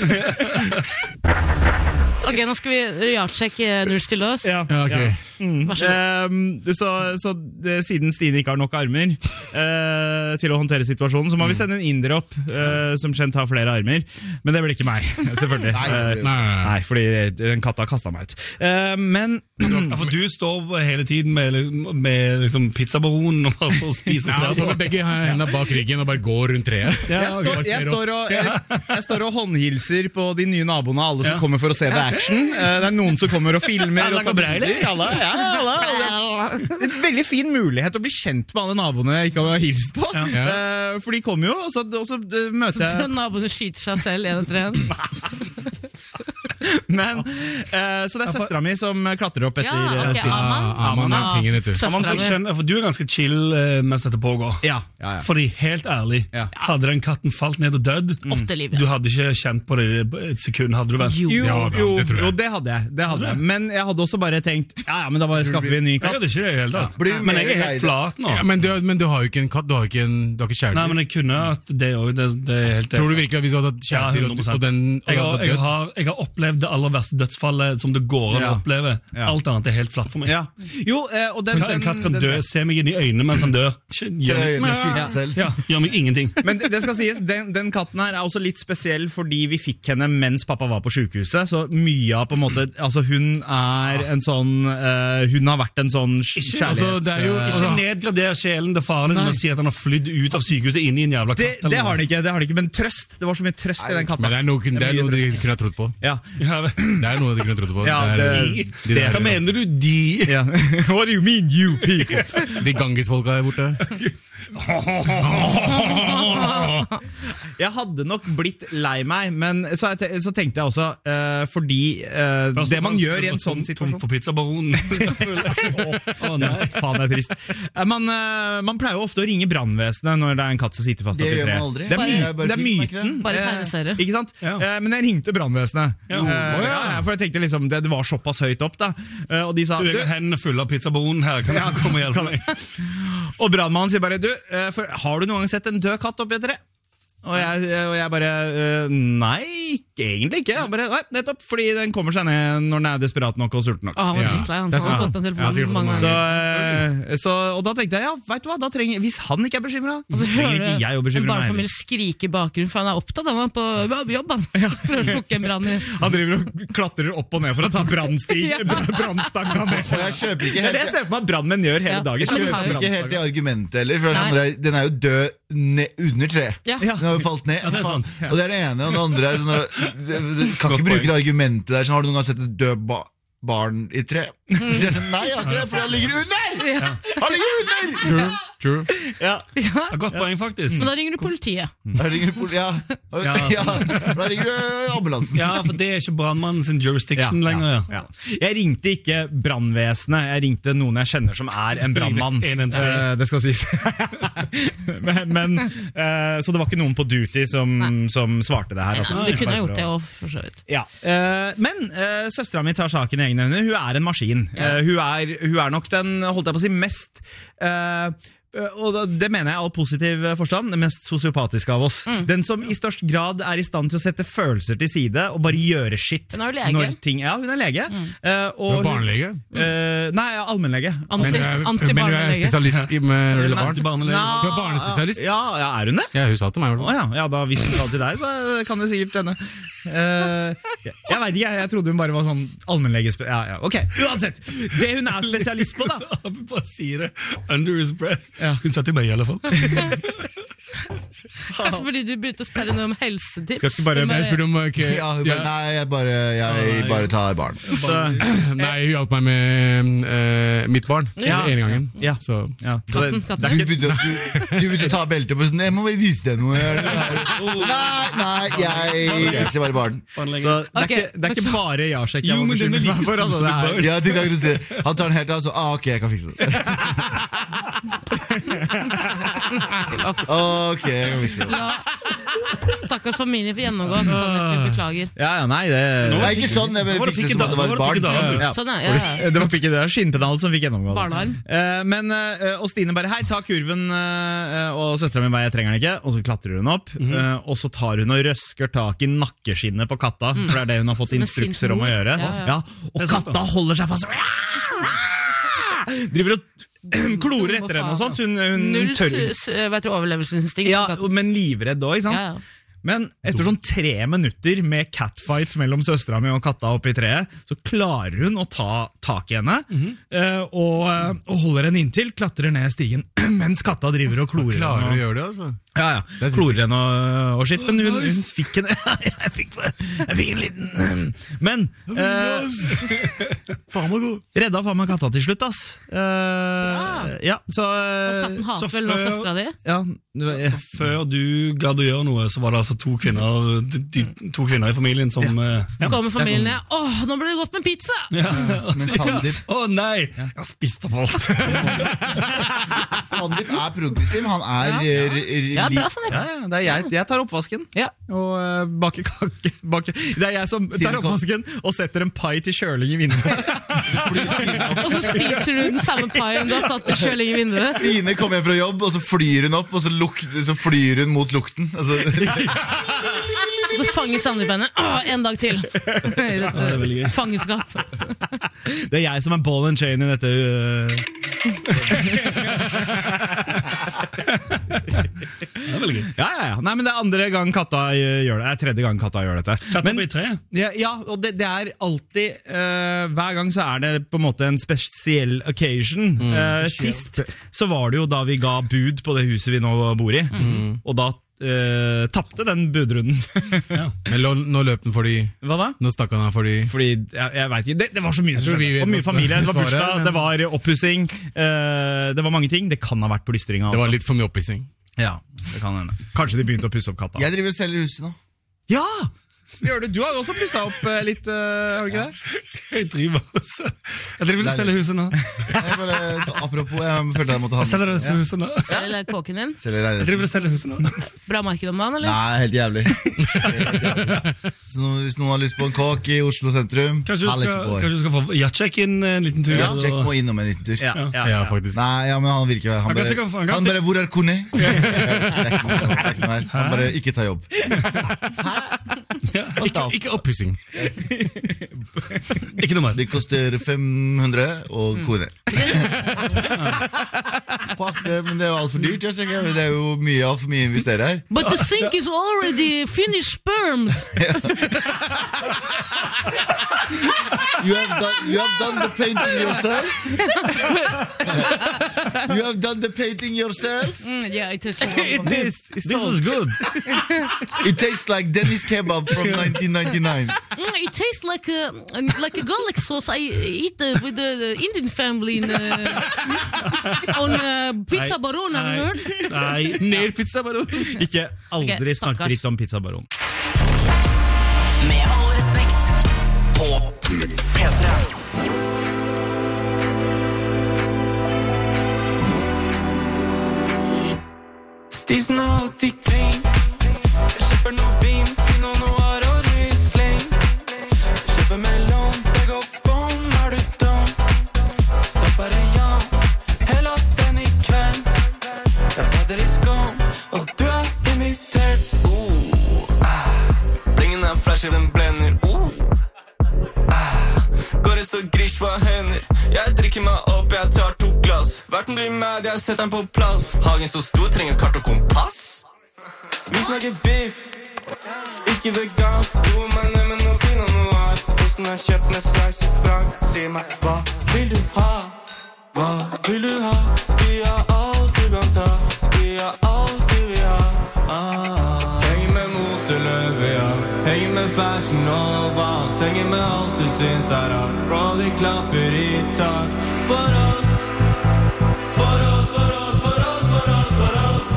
Ok, nå skal vi realsjekke når du stiller oss. Ja, Ja, ok. Vær så god. Um, så så det, siden Stine ikke har nok armer uh, til å håndtere situasjonen, så må vi sende en indre opp, uh, som kjent har flere armer. Men det blir ikke meg, selvfølgelig. Nei, det blir- Uh, nei, fordi den katta kastet meg ut. Uh, men Ja, for du står hele tiden med, med liksom pizzabaronen og bare står og spiser Ja, og så ser med på. begge hendene bak ryggen og bare går rundt treet. Ja, jeg, ok. står, jeg, står og, jeg, jeg står og håndhilser på de nye naboene, alle som Ja. kommer for å se det action. Uh, det er noen som kommer og filmer. Alle og tar går bra, eller? bilder. Alle, ja, alle, alle. En veldig fin mulighet å bli kjent med alle naboene jeg ikke har hilst på. Ja. Uh, for de kommer jo, og så, og så uh, møter Så jeg naboene skyter seg selv en etter en. Men, uh, Så det er søstera mi som klatrer opp etter Ja, ok, uh, Stine. Aman. Ah, Aman er pingen, vet du. Man Søstera mi. skjønner, for du er ganske chill eh, mens dette pågår. Ja, ja, ja. Fordi, helt ærlig, Ja. hadde den katten falt ned og dødd, Ofte livet. du hadde ikke kjent på det et sekund, hadde du vel? Jo. Jo, Ja, da, jo, det tror jeg. jo, det hadde jeg. Det hadde jeg. Men jeg hadde også bare tenkt ja, ja, men da bare skaffer vi en ny Jeg katt. hadde ikke det i det hele tatt. Blir du Men mer jeg er helt leid? flat nå. Ja, men, du, men du har jo ikke en katt, du har ikke, en, du har ikke Nei, kjæledyr. men jeg kunne at det òg, det, det er helt Tror du virkelig at hvis du hadde hatt Ja, kjæledyr hundre og, prosent. og den og jeg, har, hadde jeg, dødd? har, jeg har opplevd det aller verste dødsfallet som det går an å Ja. oppleve. Ja. Alt annet er helt flatt for meg. Ja. Jo, eh, og den, En katt kan den- dø, den- se meg inn i øynene mens han dør. Ikke- Så Gjør, øynene skyter seg selv. ja, gjør meg ingenting. Men det skal sies, den, den katten her er også litt spesiell fordi vi fikk henne mens pappa var på sykehuset. Så mye av på en måte Altså hun er en sånn eh, Hun har vært en sånn Ikke- kjærlighets... altså, det er jo- eh, Ikke nedgrader sjelen til faren din Nei. med å si at han har flydd ut av sykehuset inn i en jævla det, katt. eller det noe. har den ikke, det har den ikke, men trøst. Det var så mye trøst i den katta. Men det er noe, det er noe de kunne ha trodd på. Ja, Ja, men- Det er noe de kunne ha trodd på. Ja, det er, det- de, der, Hva mener du, de? ja. What do you mean, you people? de gangisfolka der borte. Jeg hadde nok blitt lei meg, men så, jeg te- så tenkte jeg også eh, fordi eh, Først og det man fremst, gjør i du en var sånn tom- tom situasjon For pizzabaronen. Å nei. Faen, det er trist. Eh, Man, eh, man pleier jo ofte å ringe brannvesenet når det er en katt som sitter fast Det oppi gjør treet. man aldri. Det er, my Bare- bare det er film, er ikke myten. det? Bare eh, tegneserie. Ikke sant? Ja. Eh, Men jeg ringte brannvesenet. Ja. Eh, ja, ja, for jeg tenkte liksom det, det var såpass høyt opp, da. Eh, Og de sa Du, jeg du, har hendene fulle av pizzabaronen her. Kan du komme og hjelpe meg? Og brannmannen sier bare du, eh, for, har du noen gang sett en død katt oppi et tre? Og jeg, og jeg bare øh, Nei, ikke, egentlig ikke. Jeg bare, nei, nettopp, fordi den kommer seg ned når den er desperat nok og sulten nok. Å, han var Ja. dritlei, han. Det er Han har sant. fått den Ja, telefonen sikkert mange fått Så, ganger. øh, så, og da tenkte jeg ja, vet du hva, da trenger, hvis han ikke er bekymra, Og så så trenger hører ikke jeg å du en bekymre meg. barnefamilie skrike i bakgrunnen, for han er opptatt. Han er på jobb, han. Prøver å slukke en brann i Han driver og klatrer opp og ned for å ta brannstig Ja. br- brannstanga ned. Og jeg kjøper ikke Det er det jeg helt, ser for meg at brannmenn gjør hele Ja. dagen. jeg Men de kjøper har jo- ikke helt det argumentet heller. For det er sånn, Nei. der, den er jo død ned, under treet. Ja. Ja. Den har jo falt ned. det er sant. Og det er det ene. Og det andre er sånn der, det- det- Kan ikke bruke det argumentet der. Sånn, har du noen gang sett et død ba barn i tre? Så jeg er sånn, nei, jeg har ikke det, for han ligger under! Han ligger under! True, true. Ja. Ja. Det er Godt poeng, faktisk. Men da ringer du politiet. Da ringer du poli- ja. Ja. ja. Da ringer du ambulansen. Ja, for det er ikke brannmannen sin jurisdiction Ja, lenger. Ja. Ja. Jeg ringte ikke brannvesenet, jeg ringte noen jeg kjenner som er en brannmann. En, en, tre. Eh, det skal sies. men, men, eh, så det var ikke noen på duty som, som svarte det her. Ja, Altså. men du kunne ha Bare gjort for det å- òg, for så vidt. Ja, eh, Men uh, søstera mi tar saken i egne hender. Hun er en maskin. Ja. Eh, hun, er, hun er nok den, holdt jeg på å si, mest eh, og da- det mener jeg i all positiv forstand, den mest sosiopatiske av oss. Mm. Den som i størst grad er i stand til å sette følelser til side og bare gjøre shit. Hun er jo lege. når ting, ja, hun er lege. Eh, Du og er barnelege. Hun, eh, nei, ja, allmennlege. Anti- Men du er, men du er Antibarnelege. spesialist i med når det gjelder barn. Antibarnelege. Nei, Du er barnespesialist. Ja, ja, er hun det? Ja, hun sa til meg. i hvert Å fall. ja, ja, da hvis hun sa det til deg, så eh, kan det sikkert hende. Eh, jeg jeg veit ikke, jeg, jeg trodde hun bare var sånn allmennlege... Ja, ja, ok, uansett. Det hun er spesialist på, da. Så Abu bare sier det under his breath. Ja. Hun sa til meg i alle fall. Kanskje fordi du begynte å spørre noe om helsetips. Skal ikke bare- Du Jeg spurte om okay, Ja, hun ja, bare, nei, jeg bare, jeg bare tar barn. Nei, hun hjalp meg med eh, mitt barn Ja. ene gangen. Ja. Så Ja, så det, Katten, det er Du ikke begynte, å- du, du begynte å ta beltet på sånn, jeg må bare vise deg noe. Nei, nei, jeg fikser bare barn. Så det er, Ok, ikke, det er ikke bare ja-sjekk jeg Jo, må men den er bekymre like meg for. stor Altså, som det et er, barn. Ja, ting jeg kunne si. Han tar den helt av, så ah, ok, jeg kan fikse det. Ok, jeg kan fikse det. La stakkars familie for gjennomgå. Så sånn, vi beklager. ja, ja, nei, det, Nei, ikke sånn, jeg Nå vil var det fikse det pikket som at det var da- et nå var det barn. pikket da. ja. Sånn, ja. ja. Det var ikke det, skinnpedal som fikk gjennomgå. Barnearm. Eh, men, eh, og Stine bare, hei, ta kurven, eh, og søstera mi bare, jeg trenger den ikke. Og så klatrer hun opp, eh, og så tar hun og røsker tak i nakkeskinnet på katta. For det er det hun har fått Som en instrukser sint om å mor. gjøre. Ja, Ja, ja. og Det er sant, katta da. holder seg fast. Driver og klorer etter henne og sånt. Hun, hun Null tør. su- su- vet du, overlevelsesinstinkt. Ja, men livredd òg, ikke sant? Ja, ja. Men etter sånn tre minutter med catfight mellom søstera mi og katta oppe i treet, så klarer hun å ta tak i henne, eh, og, eh, og holder henne inntil, klatrer ned stigen, mens katta driver og klorer klarer du å henne. gjøre det, altså? Ja, ja, Det synes klorer henne og, og shit, men hun, hun nice. fikk en jeg, fikk, jeg fikk en liten Men eh, Faen meg god. redda faen meg katta til slutt, ass. Eh, ja, så Og katten eh, hater så vel nå før- søstera di? ja, det var- Før du gadd å gjøre noe, så var det altså to kvinner de, de, to kvinner i familien som eh, ja. Kommer familien ned. Åh, nå blir det godt med pizza! Ja. Men Sandeep, Å nei, jeg har spist opp alt. Sandeep er progressiv. Han er Ja. r- r- Ja, li- bra, sånn. Ja, ja, det er jeg, jeg tar oppvasken Ja. og uh, baker kake. Baker. Det er jeg som tar Stine kom- oppvasken og setter en pai til kjøling i vinduet. Og så spiser du den samme paien du har satt i kjøling i vinduet. Stine kommer hjem fra jobb, og så flyr hun opp, og så, luk, så flyr hun mot lukten. Altså, Og så fanger Sandeep henne. Åh, en dag til! I det er veldig dette gøy. fangenskap. Det er jeg som er ball and chain i dette. Uh, Det er veldig gøy. ja, ja, ja. Nei, men det er andre gang katta uh, gjør det. Det er tredje gang katta gjør dette. Tatt Men, opp i tre. ja, ja, og det, det er alltid uh, hver gang så er det på en måte en spesiell occasion. Uh, sist så var det jo da vi ga bud på det huset vi nå bor i, og da uh, tapte den budrunden. Men nå, nå løp den fordi Hva da? Nå stakk han av fordi Fordi, jeg, jeg vet ikke, det, det var så mye som tror vi skjedde. vet Og mye hva familie, det var svaret er, bursdag, men- det var oppussing, uh, det var mange ting. Det kan ha vært plystringa Det var også. litt for mye opphissing. Ja, det kan hende. Kanskje de begynte å pusse opp katta. jeg driver og selger huset nå. Ja! Det gjør du. Du har jo også pussa opp eh, litt, eh, har du ikke det? Jeg driver også Jeg driver og selger huset nå. Jeg bare, apropos, jeg følte jeg måtte ha Jeg selger det huset nå. Eller kåken din. Selger Jeg leilighet. driver og selger huset nå. Bra marked om dagen, eller? Nei, helt jævlig. Helt jævlig. Så nå, hvis noen har lyst på en kåk i Oslo sentrum, Kanskje du Alex skal, boy. kanskje du skal få Jatsjek inn en liten tur? Ja, og- Jack må innom en liten tur. Ja, ja, Ja, ja. faktisk. Nei, ja, men han virker Han Han kan bare, sikkert- han kan han bare 'Hvor er Kone?' Det er ikke noe- det er ikke noe her. Han bare 'Ikke ta jobb'. What the Ikke opphissing. Ikke noe mer. Det koster fem hundre og kone. Fuck det, men det er jo altfor dyrt. Jeg tenker, det er jo mye altfor mye å investere her. But the sink is already finished sperm! You have done, you have done the painting yourself? You have done the painting yourself? Mm, yeah, it is. It is, This was good. It tastes like Dennis kebab from nineteen ninety-nine. Mm, it tastes like a like a garlic sauce I eat uh, with the, the Indian family in, uh, on uh, Pizza Baron. Have you heard? Nei. Ned Pizza Baron. Ikke aldri Ok, snakk stakkars. dritt om Pizza Baron. Med all respekt. På P tre. Stisen er alltid clean. Jeg kjøper noe vin, Pinot Noir og Riesling. Jeg kjøper melon, det går bånd, er du dum? Da bare ja, hele den i kveld. Jeg bader i skum, og du er invitert. Oh, ah. Bringen er flasher, den blender. Oh, ah. Går det så grish hva hender? Jeg drikker meg opp, jeg tar to glass. Verten blir mad, jeg setter den på plass. Hagen så stor, trenger kart og kompass. Vi snakker biff, ikke vegansk. Roer meg ned med noe Pinot Noir. Osten er kjøpt med slice i frank. Si meg, hva vil du ha? Hva vil du ha? Vi har alt du kan ta. Vi har alt du vil ha. ah. Henger med moteløve, ja. Henger med Fashion Nova. Henger med alt du syns er rart. Bro, de klapper i tak. For oss. For oss, for oss, for oss, for oss, for oss.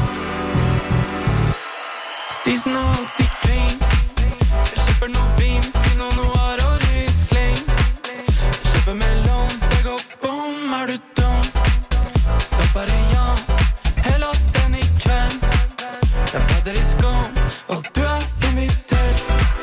Stisen har alltid clean. Jeg kjøper noe vin, Pinot Noir og Riesling. Jeg kjøper melon, det går bom, er du dum? Da bare ja, hell opp den i kveld. Jeg bader i skum, og du er invitert.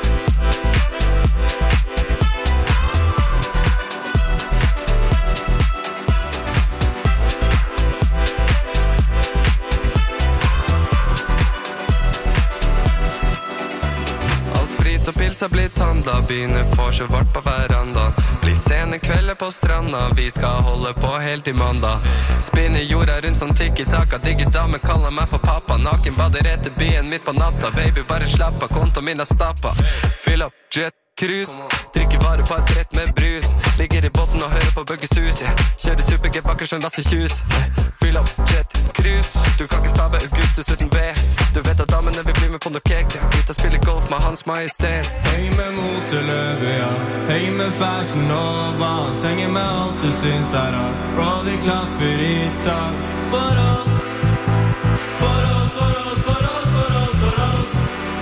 Og pils har blitt handla, begynner får så vart på verandaen. Blir sene kvelder på stranda, vi skal holde på helt i mandag. Spinner jorda rundt som tiki-taka, digge dame kaller meg for pappa. Naken bader etter byen midt på natta, baby bare slapp av, konto min er stappa. Fyll opp jet, cruise, drikker vare på et brett med brus. Ligger i botten og hører på Bugges hus, yeah. Kjører superget bakker som Lasse Kjus. Fyll opp jet, cruise, du kan ikke stave Augustus uten B. Du vet at damene vil bli med på noe kek. Ut og spille golf med Hans Majestet. Heng med moteløve, ja. Heng med Fashion Nova. Henger med alt du syns er rart. Bro, de klapper i tak. For oss. For oss, for oss, for oss, for oss, for oss.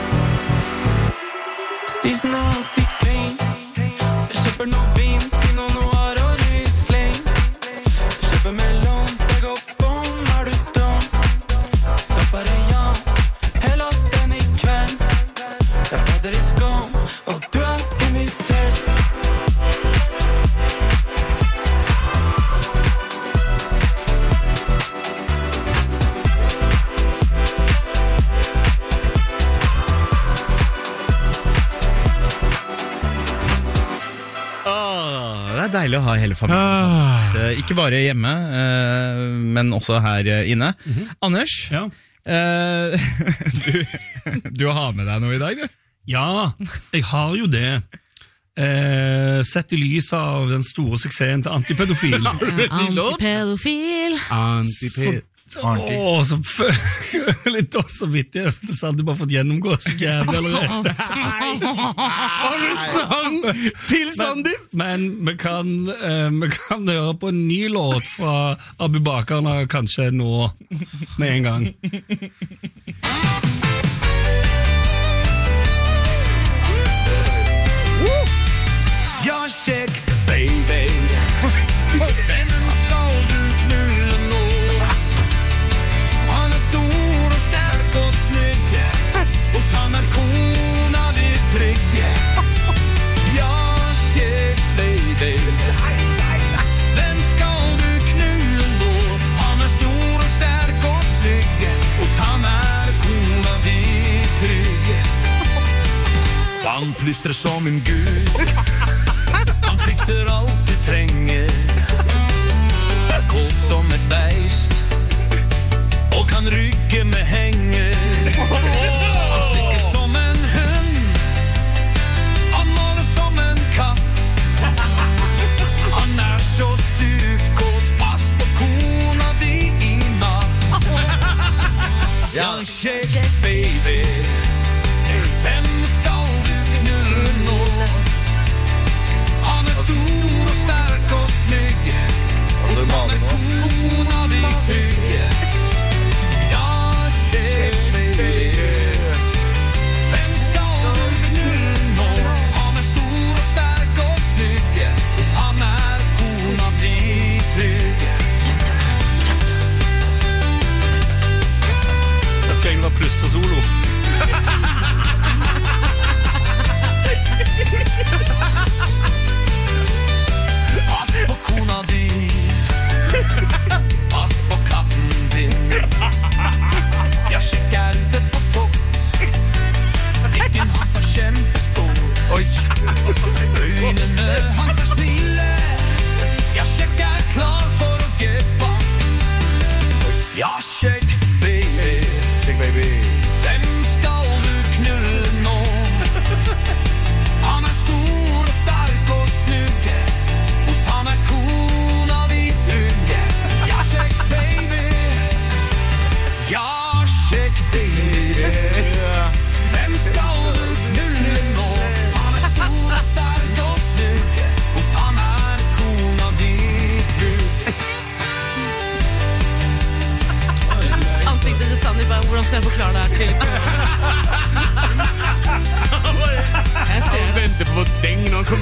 Stisen har alltid clean. Jeg kjøper noe vin, Pinot Noir og Riesling. Jeg kjøper melon, det går bom, er du dum? Da bare ja, hell opp den i kveld. Jeg bader i skum, og du er invitert. Det er deilig å ha hele familien ah. Ikke bare hjemme, men også her inne. Mm-hmm. Anders, ja. du, du har med deg noe i dag, du? Ja, jeg har jo det. Eh, sett i lys av den store suksessen til Antipedofil. Antipedofil. Antipedofil. Åh, så litt dårlig så vidt jeg, for så hadde du bare fått gjennomgå så jævlig allerede. Har du sang til Sandeep? Men, men vi kan, eh, vi kan høre på en ny låt fra Abu Bakarna kanskje nå med en gang. Ja, sjekk, baby. Vennen skal du knulle nå. Han er stor og sterk og snygg, hos han er kona di trygg. Ja, sjekk, baby. Hvem skal du knulle nå? Han er stor og sterk og snygg, hos han er kona di trygg. Han plystrer som en gud. Han fikser alt du trenger. Er kåt som et beist og kan rygge med henger. Han stikker som en hund. Han maler som en katt. Han er så sykt kåt. Pass på kona di i natt. Ja, shake it, baby. Hvem skal du knulle nå? Han er stor og sterk og snygg, og han er kona di trygg. Ja, shit.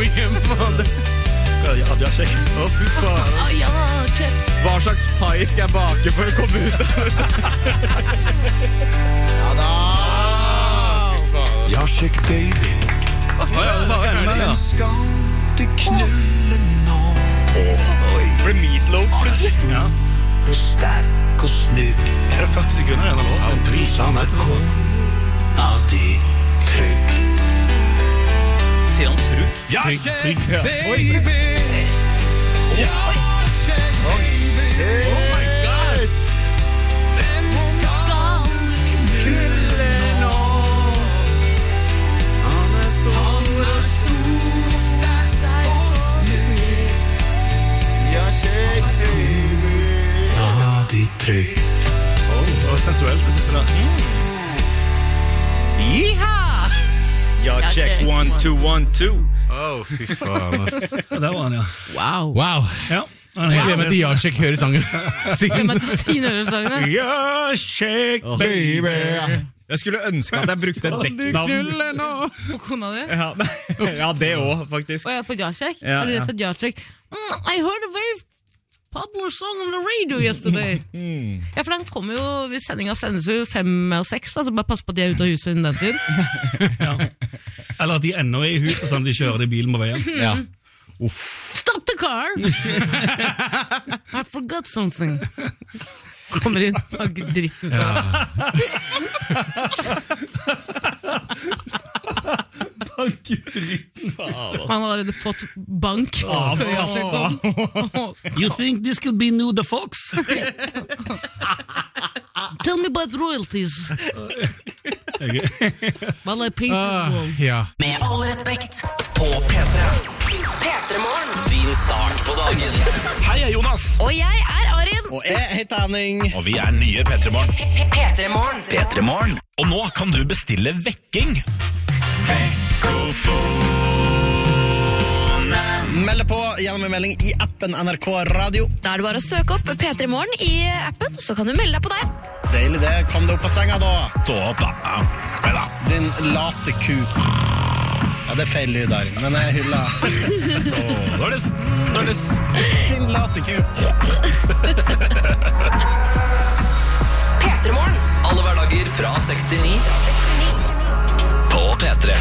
vi hjem på det. Ja, det er kjekt. Å, fy faen. Ah, ja, check. Hva slags pai skal jeg bake for å komme ut av det? Ja da. Ja, sjekk baby. Å ja, det var enda mer, ja. Skal du knulle nå? Blir meatloaf plutselig? Ja. Og sterk og snygg. Er det førti sekunder igjen, eller? Ja, Drisan er kom av de trygg. Sier han trygg? Ja, Trygg, sjekk trygg, ja. baby. Ja, sjekk baby. Oh my god. Hvem skal du knulle nå? Han er stor, sterk og snygg. Ja, sjekk baby. Av de trygg. Det var sensuelt å sitte der. Ja, check one, two, one, two. Å, fy faen, ass. Ja, der var han, ja. Wow. Wow. Ja, han Jeg er gleder meg til Jacek hører sangen. Hvem Singen. er det Stine Ørensangene? Ja, shake, baby. Baby. Jeg skulle ønske at jeg brukte dekknavn. På kona di? Ja, ja, det også, faktisk. Og jeg er på Jacek? Ja, Eller ja. for Jacek? Mm, I heard a very popular song on the radio yesterday. Ja, for den kommer jo, hvis sendingen sendes jo fem og seks, da, så bare pass på at de er ute av huset innen den tid. Ja. Eller at de ennå er i huset, sånn at de kjører det i bilen på veien. Ja. Stop the car! I forgot something. Kommer inn, pakker dritt ut av Han har allerede fått bank før Jacek kom. You think this could be New The Fox? Tell me about royalties. While I paint the Ah, wall. ja. Med all respekt på P tre. P tre-morgen. Din start på dagen. Hei, jeg er Jonas. Og jeg er Arin. Og jeg heter Henning. Og vi er nye P tre-morgen. P tre-morgen. P tre-morgen. Og nå kan du bestille vekking. Melde på gjennom en melding i appen N R K Radio. Da er det bare å søke opp P tre Morgen i appen, så kan du melde deg på der. Deilig det. Kom deg opp av senga da. Stå opp da. Ja. Kom igjen da. Din late kuk. Ja, det er feil lyd der, men jeg hyller. Åh, nå er det, nå er det din late kuk. P tre-morgen. Alle hverdager fra seks til ni. På P tre.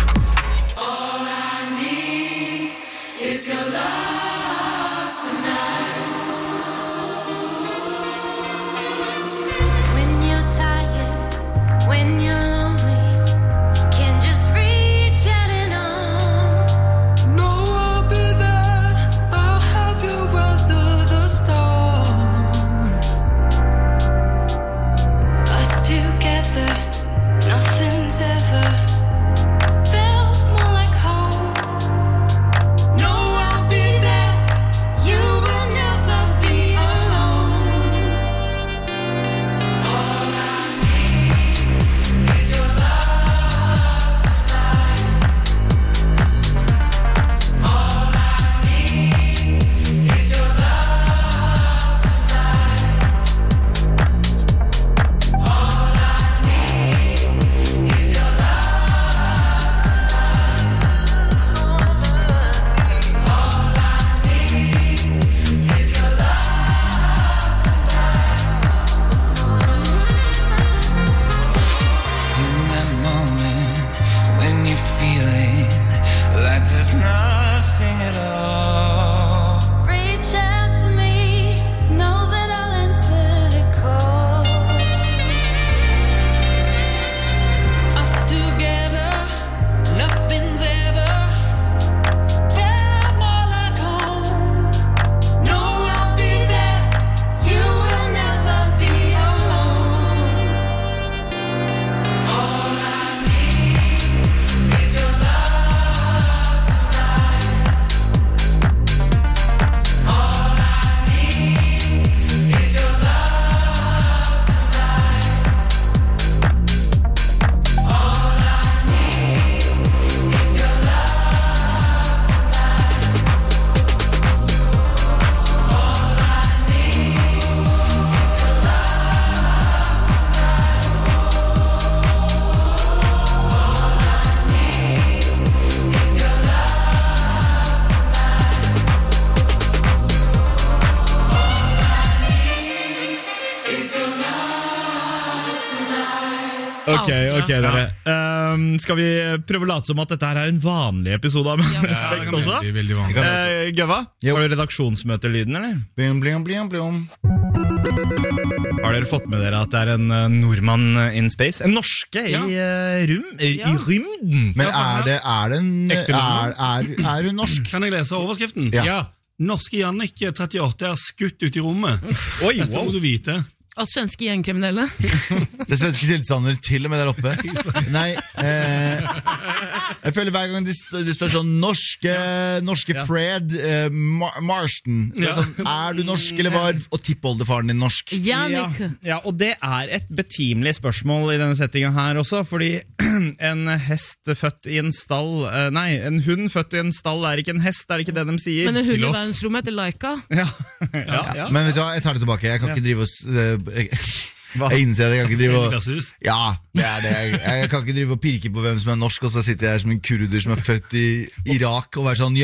When you're tired, when you're lonely, you can just reach out and on. No, I'll be there. I'll help you weather the storm. Us together, nothing's ever felt more like home. No, I'll be there. Ok, ok dere um, Skal vi prøve å late som at dette her er en vanlig episode av Med Ja. respekt Veldig, også? veldig, veldig vanlig. Uh, Gøva, Jo. har du redaksjonsmøtelyden, eller? Blim, blim, blim, blim. Har dere fått med dere at det er en uh, nordmann in space? En norske Ja. i, uh, rum, i, Ja. i rymden Men er det, er det en Ekte er, er, er hun norsk? Kan jeg lese overskriften? Ja. Ja. Norske Jannik trettiåtte er skutt ut i rommet. Oi, Dette wow må du vite. Av svenske gjengkriminelle. Det svenske tilstander til og med der oppe. Nei, eh, jeg føler hver gang det, st det står sånn Norske, norske Fred eh, Mar Marston. Det er, Ja. sånn, er du norsk, eller var og tippoldefaren din norsk? Jannik. Ja, ja, og det er et betimelig spørsmål i denne settingen her også, fordi en hest født i en stall eh, Nei, en hund født i en stall er ikke en hest, det er ikke det de sier. Men en hund i Til oss. verdensrommet heter Laika. ja, ja, ja. Men vet du hva, jeg tar det tilbake. Jeg kan ikke drive og s- eh, jeg, jeg innser at jeg kan ikke drive og Versus. Ja, det er det. Jeg, jeg kan ikke drive og pirke på hvem som er norsk, og så sitter jeg her som en kurder som er født i Irak og være sånn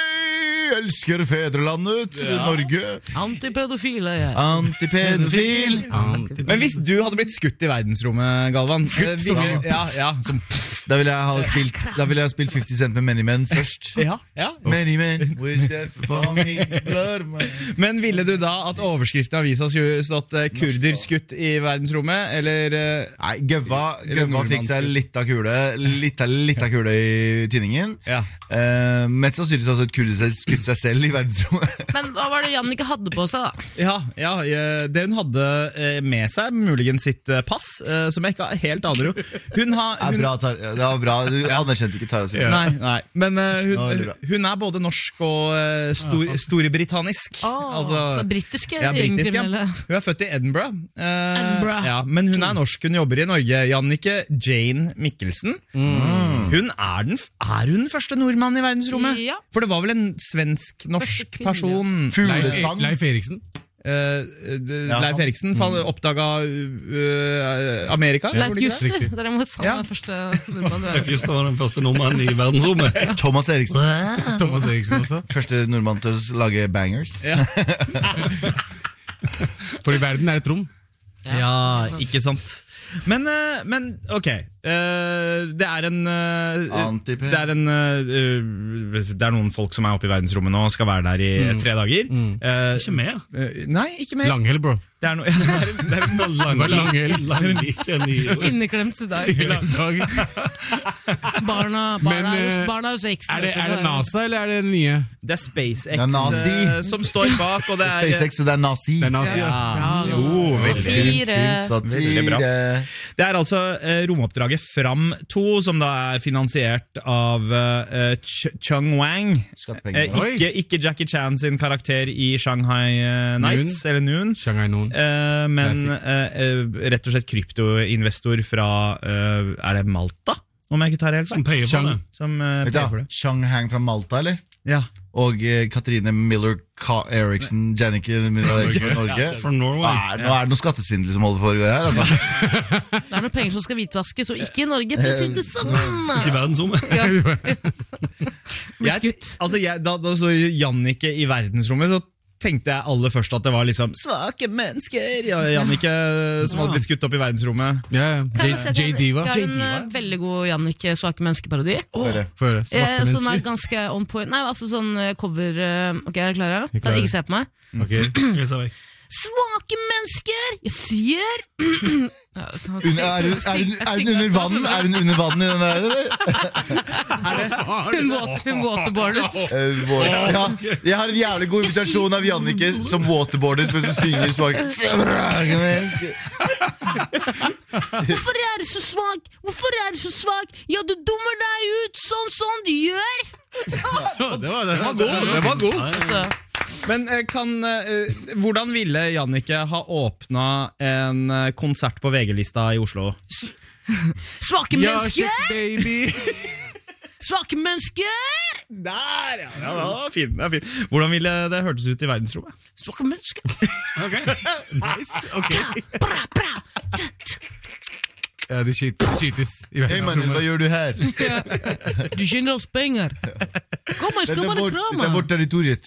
Jeg elsker fedrelandet, Norge. Antipedofile. Ja. Antipedofil. Men hvis du hadde blitt skutt i verdensrommet, Galvan eh, ville, ja, ja, som, Da ville jeg ha spilt Da ville jeg ha spilt fifty Cent med Many Men først. ja, ja. Many Men with death upon me, blood of my- Men ville du da at overskriften av avisa skulle stått eh, 'kurder skutt i verdensrommet', eller eh, Nei, Gøva, Eller Gøva fikk seg nordmannskutt. litt av kule Litt av, litt av kule i tinningen. Ja. Eh, Mest sannsynligvis har altså kurder skutt seg selv i verdensrommet. Men hva var det Jannik hadde på seg, da? Ja, ja, eh, det hun hadde eh, med seg, muligens sitt eh, pass, eh, som jeg ikke helt aner jo. Hun har Ja, hun, bra, Tar- det var bra, du anerkjente ikke Tara sin. Nei, nei, men eh, Ja, veldig hun, bra. hun er både norsk og uh, stor, storbritannisk. Åh, så britiske ja, britisk, ja. gjengkriminelle. Hun er født i Edinburgh, eh, Edinburgh. ja, men hun er norsk, hun jobber i Norge. Jannike Jane Mikkelsen. Hun er, den, f- er hun den første nordmannen i verdensrommet? Ja. For det var vel en svensk-norsk Første kvinne, person. Fuglesang. Leif Eriksen. Eh, d- Ja, Leif han- Eriksen mm. oppdaga uh, Amerika. Leif gjorde det ikke det? Juster, derimot. Han Ja. er første nordmann. du Leif vet. Juster var den første nordmannen i verdensrommet. Thomas Eriksen. Thomas Eriksen også. Første nordmann til å lage bangers. Ja. For i verden er et rom. Ja, ikke sant. Men, eh, men ok, eh, det er en eh, Antiped. Det er en eh, Det er noen folk som er oppe i verdensrommet nå og skal være der i tre dager. Eh, Ikke mer. eh, nei, ikke mer. Langhell, bro. Det er, no, ja, det er, det er en Lang, Langhell. lang, Inneklemt til deg. Barna, barna, Men, er, jo- eh, barna er jo så ekstra. Er det, er det NASA, eller er det den nye? Det er SpaceX Det er nazi. eh, som står bak, og det er SpaceX, og det er nazi. Det er nazi, ja. Ja, Bra. jo, veldig Satire. Veldig bra. Satire. Det er altså eh, romoppdraget Fram to, som da er finansiert av eh, Ch Chung Wang. Skattepenger. Eh, ikke, ikke Jackie Chan sin karakter i Shanghai eh, Nights, eller Noon. Shanghai Noon. Eh, men Classic. eh, eh, rett og slett kryptoinvestor fra eh, Er det Malta? Om jeg ikke tar helt Som feil. peier på det. Som eh, Vet peier du, for ja, det. Chang Hang fra Malta, eller? Ja. Og eh, Katrine Miller Ka Eriksen, Jannike Miller Eriksen fra Norge. From Norway. Hva er, nå er det noe skattesvindel som holder foregår her, altså. Det er noen penger som skal hvitvaskes, og ikke i Norge, for å si det sånn. Ikke i verdensrommet. Ja. Blir Jeg, skutt. altså jeg, da, da så Jannike i verdensrommet, så tenkte jeg aller først at det var liksom svake mennesker. Ja, Jannike som hadde blitt skutt opp i verdensrommet. Ja, ja. Kan jeg J- si at jeg- J-Diva. Jeg har en eh, veldig god Jannik svake menneskeparodi. Høre. Få høre. Eh, Svarte Sånn er mennesker. ganske on point. Nei, altså sånn eh, cover eh, Ok, er dere klare? Vi er Kan klare. ikke se på meg. Ok. Jeg sa vekk. Svake mennesker! Jeg sier Ja, Hun, er, hun, er, hun, er hun under vann? Er hun under vann i den der, eller? Hun våt- hun waterboardet. Eh, vår- ja, jeg har en jævlig god invitasjon av Jannike som waterboarders, mens hun synger svak. Svake mennesker. Hvorfor er du så svak? Hvorfor er du så svak? Ja, du dummer deg ut sånn som du gjør! Det var det. Det var god. Altså, Men eh, kan, eh, hvordan ville Jannike ha åpna en eh, konsert på V G-lista i Oslo? svake Ja, mennesker! shit, baby. Svake mennesker! Der, ja! ja det var fin, det er fin. Hvordan ville det hørtes ut i verdensrommet? Svake mennesker! Nice. Ok. Bra, bra. T- t- Ja, det skyt- skytes i Hei, mannen, hva verdensrommet. gjør du her? Du tjener oss penger. Kom, jeg skal Dette er bare vårt, fra dette er vårt meg. territoriet.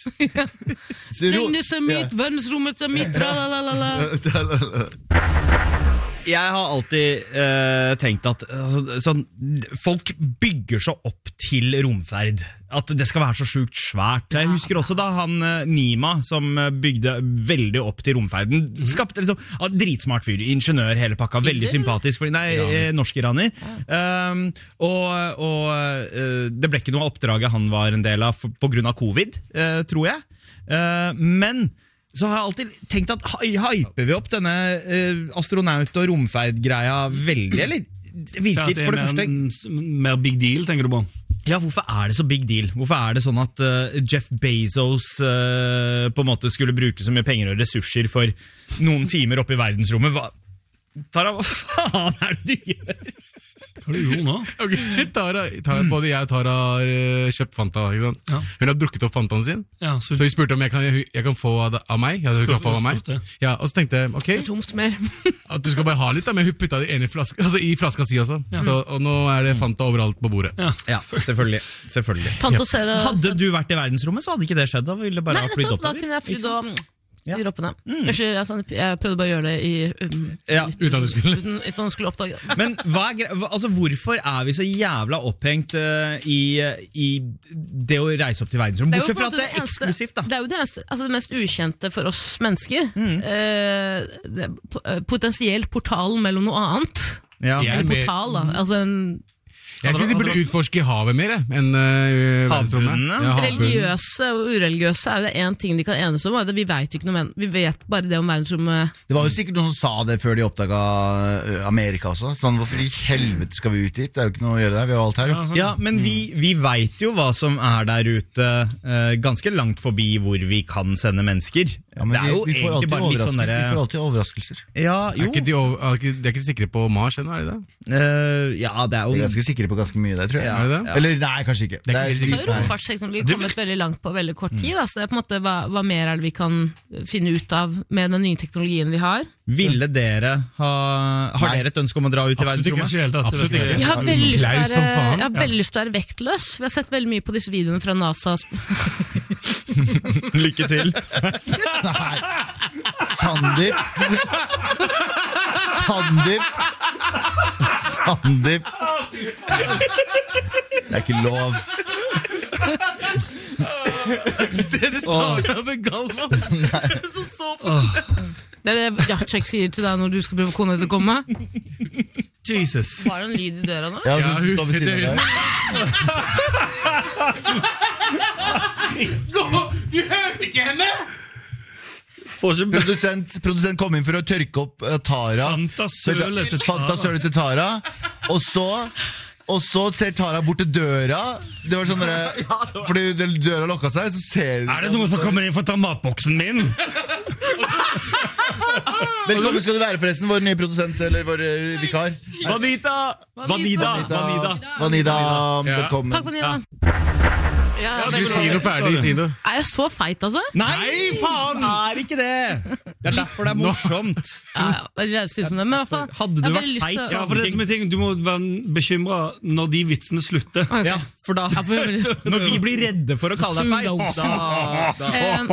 Så ro- Landet er mitt, verdensrommet er mitt, tra-la-la-la-la. Ja. Jeg har alltid uh, tenkt at altså, sånn, folk bygger så opp til romferd. At det skal være så sjukt svært. Jeg husker også da han uh, Nima, som bygde veldig opp til romferden, skapte liksom, uh, dritsmart fyr, ingeniør hele pakka, veldig sympatisk, fordi, nei, uh, norsk-iraner. Um, og og uh, det ble ikke noe oppdraget han var en del av for, på grunn av covid, uh, tror jeg. Uh, men så har jeg alltid tenkt at hyper vi opp denne uh, astronaut- og romferd-greia veldig, eller virker det for det mer, første mer big deal, tenker du på? Ja, hvorfor er det så big deal? Hvorfor er det sånn at uh, Jeff Bezos uh, på en måte skulle bruke så mye penger og ressurser for noen timer oppe i verdensrommet? Hva? Tara, hva faen er det du gjør? Hva er det du gjør nå? Okay, Tara, Tara, både jeg og Tara har uh, kjøpt Fanta, ikke sant? Ja. Hun har drukket opp Fantaen sin, ja, så... så vi spurte om jeg kan, jeg kan få av, av meg. Jeg kan få av meg. Ja, og så tenkte jeg, ok, det er tomt mer. at du skal bare ha litt, da, men hun putta det ene i, flaska, altså i flaska si også. Ja. Så, og nå er det Fanta overalt på bordet. Ja, ja selvfølgelig. selvfølgelig. Fantasere... Hadde du vært i verdensrommet, så hadde ikke det skjedd. Da ville det bare Nei, ha flyttet nettopp, da oppover. kunne jeg flytt og... Ja. I roppene. Mm. Jeg, jeg prøvde bare å gjøre det i, um, ja, uten, uten at du skulle, uten, uten at du skulle oppdage det. Men hva er, altså, hvorfor er vi så jævla opphengt uh, i, i det å reise opp til verdensrommet? Bortsett fra at det er eneste, eksklusivt, da. Det er jo det, eneste, altså det mest ukjente for oss mennesker. Mm. Uh, det, potensielt portalen mellom noe annet. Ja. Eller portal, da. Altså en... Jeg synes de burde utforske havet mer enn uh, havbunnen. Ja, religiøse og ureligiøse er jo det en ting de kan enes om. Det, vi vet ikke noe, men vi vet bare det om verdensrommet. Det var jo sikkert noen som sa det før de oppdaga Amerika også. Sånn, hvorfor i helvete skal vi ut dit? Det er jo ikke noe å gjøre der, vi har alt her. Ja, ja men vi, vi vet jo hva som er der ute, uh, ganske langt forbi hvor vi kan sende mennesker. Ja, men det er jo vi, vi, får egentlig bare litt sånn der... vi får alltid overraskelser. Ja, jo. Er ikke de, over, er ikke, de er ikke sikre på Mars ennå, er de det? Uh, ja, det er jo... Vi er ganske sikre på ganske mye der, tror jeg. Ja. Er det det? Eller nei, kanskje ikke. Det er, så har romfartsteknologi kommet veldig langt på veldig kort tid. Altså, det er på en måte, hva, hva mer er det vi kan finne ut av med den nye teknologien vi har? Ville dere ha... Har Nei. dere et ønske om å dra ut i verdensrommet? Absolutt ikke. Jeg har veldig lyst til å Klaus som være, faen. jeg har veldig lyst til å være vektløs. Vi har sett veldig mye på disse videoene fra NASA. Lykke til. Nei. Sandeep. Sandeep. Sandeep. Det er ikke lov. Dere startet med Galvan. Så så på Det er det Jacek sier til deg når du skal prøve kona til å komme. Jesus. Var det en lyd i døra nå? Ja, Ja, hun hun står ved siden sitter- av deg. Du hørte ikke henne! Produsent, produsent kom inn for å tørke opp uh, Tara. Fantasølet til Tara. Fantasølet til Tara. Og så, og så ser Tara bort til døra. Det var sånn der, fordi døra lokka seg, så ser Er det noen som kommer inn for å ta matboksen min? Velkommen skal du være, forresten, vår nye produsent, eller vår uh, vikar. Vanita! Vanida! Vanida! Vanida, Ja. velkommen. Takk, Vanina. Ja, Skal vi veldig- si noe ferdig? Si noe. Er jeg så feit, altså? Nei, faen! Det er ikke det! Det er derfor det er morsomt. Ja, ja, det høres ut som det, men i hvert fall Hadde du jeg har vært veldig lyst feit, til å- så- Ja, for det som er ting, Du må være bekymret når de vitsene slutter. Ok. Ja, for da, Ja, for jeg vil- når vi blir redde for å kalle deg feit, da, da.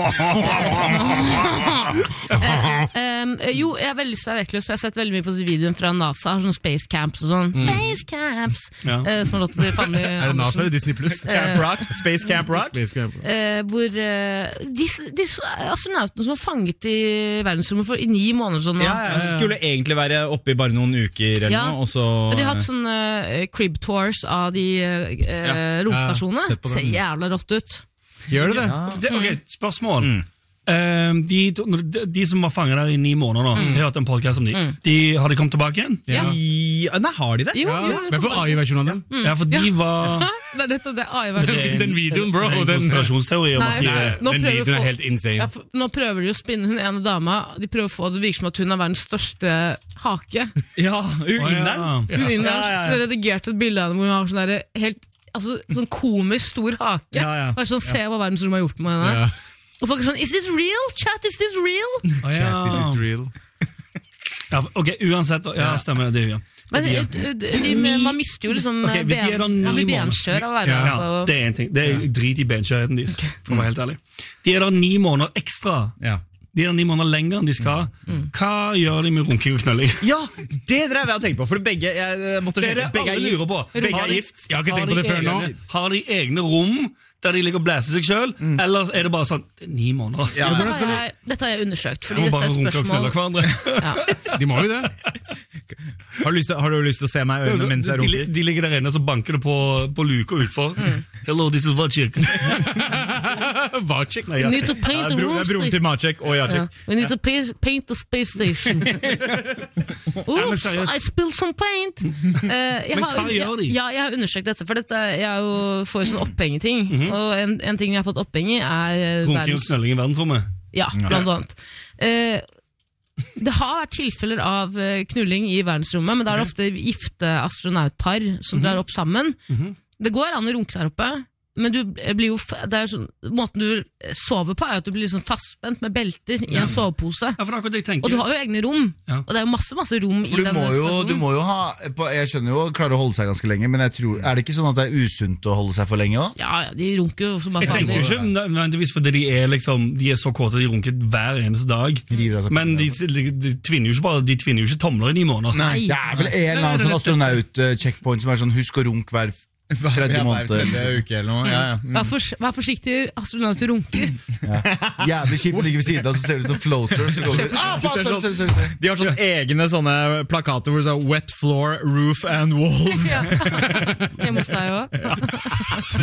Eh, em, jo, jeg har veldig lyst til å være vektløs, for jeg har sett veldig mye på de videoene fra NASA, sånne space camps og sånn. Space camps! Ja. Eh, som har lått til Fanny Er det NASA eller Disney Plus? Camp Rock, Space Camp Rock. Space Camp. Eh, hvor eh, de, de astronautene som var fanget i verdensrommet for i ni måneder sånn, nå. Ja, jeg skulle egentlig være oppe i bare noen uker eller Ja. noe, og så... Og de har hatt sånne eh, crib tours av de eh, romstasjonene. Ja, sett på det. Ser jævla rått ut. Gjør det det? Det, ok, spørsmål. Eh, de, de, de som var fanget der i ni måneder nå, jeg har hørt en podcast om de. de Har de kommet tilbake igjen? Ja. I, nei, har de det? Jo, Ja. jo, I hvert fall A I-versjonen av den. Ja, for de var det er dette, det er A I det er en- Den videoen, bro, det er en den- konspirasjonsteori om Nei, at de nei. Nå Den prøver videoen er folk- helt insane. Ja, for, nå prøver de å spinne hun ene dama. De prøver å få det virker som at hun har verdens største hake. Ja, hun Å, inderen. ja. Hun Ja, inderen, ja, ja. Det er redigert et bilde av henne hvor hun har sånn der helt altså, sånn komisk stor hake. Ja, ja. Bare sånn, se hva verdensrommet har gjort med henne. Ja. Og folk er sånn, is this real? Chat, is this real? Å, ja. Chat, this is real. Ja, ok, uansett. Ja, stemmer det. Ja. Men de, de, de, de, man mister jo liksom Ok, hvis de er der ni man blir måneder- benskjør av å være Ja, med ja, på det er en ting. Det er drit i benskjøheten deres, for å være helt ærlig. De er der ni måneder ekstra. Ja. de er ni måneder lenger enn de skal. Hva gjør de med runking og knølling? Ja, det drev jeg og tenkte på, for begge, jeg måtte Det er sjekke, det begge er alle gift. lurer på. Begge Har er de- gift. Jeg har ikke Har tenkt på de det før nå. egne- Har de egne rom der de ligger og blæser seg selv, eller er det bare sånn, det er ni måneder, ass. Ja. Dette har, jeg, dette har jeg undersøkt, fordi Jeg må dette bare er et runke og knølle spørsmål hverandre. De må jo det. Har du, lyst til, har du lyst til å se meg i øynene mens jeg De, runker? de ligger der inne, så banker det på, på luka utfor. Hello, this is Vajik. Vajik. We need to paint Ja, the bro, room det er broren til Macek og Ja. Jacek. We need to paint, paint the space station. Oops, seriøst. I spilled some paint. Eh, jeg Men har, hva gjør de? jeg, ja, jeg har undersøkt dette, for dette, jeg har jo får jo sånn opphengeting. Og en, en ting jeg har fått oppheng i, er eh, Runking og verdens knølling i verdensrommet. Ja, blant annet. Eh, det har vært tilfeller av eh, knulling i verdensrommet, men da er det ofte gifte astronautpar som drar opp sammen. Det går an å runke der oppe, men du blir jo, f- det er sånn, måten du sover på er at du blir liksom fastspent med belter i en sovepose. Ja, for det er akkurat det jeg tenker. Og du har jo egne rom, Ja. og det er jo masse, masse rom For i du denne må, jo, stasjonen. du må jo ha på, Jeg skjønner jo å klare å holde seg ganske lenge, men jeg tror, er det ikke sånn at det er usunt å holde seg for lenge også? Ja, ja, de runker jo som bare Jeg tenker jo faen. ikke nødvendigvis fordi de er, liksom, de er så kåte at de runker hver eneste dag. River av seg. Men de, de, de tvinner jo ikke bare, de tvinner jo ikke tomler i ni måneder. Nei. Det er vel en eller annen sånn astronaut-checkpoint som er sånn husk å runke hver tredje måned. uke eller noe. Ja, ja. Vær, for, vær forsiktig, astronauter runker. Jævlig kjipt å ligge ved siden av, så ser du ut som floater. Så går du, ah, faen, sorry, sorry, sorry, sorry. De har sånne egne sånne plakater hvor det står wet floor, roof and walls. Ja. Hjemme hos deg også.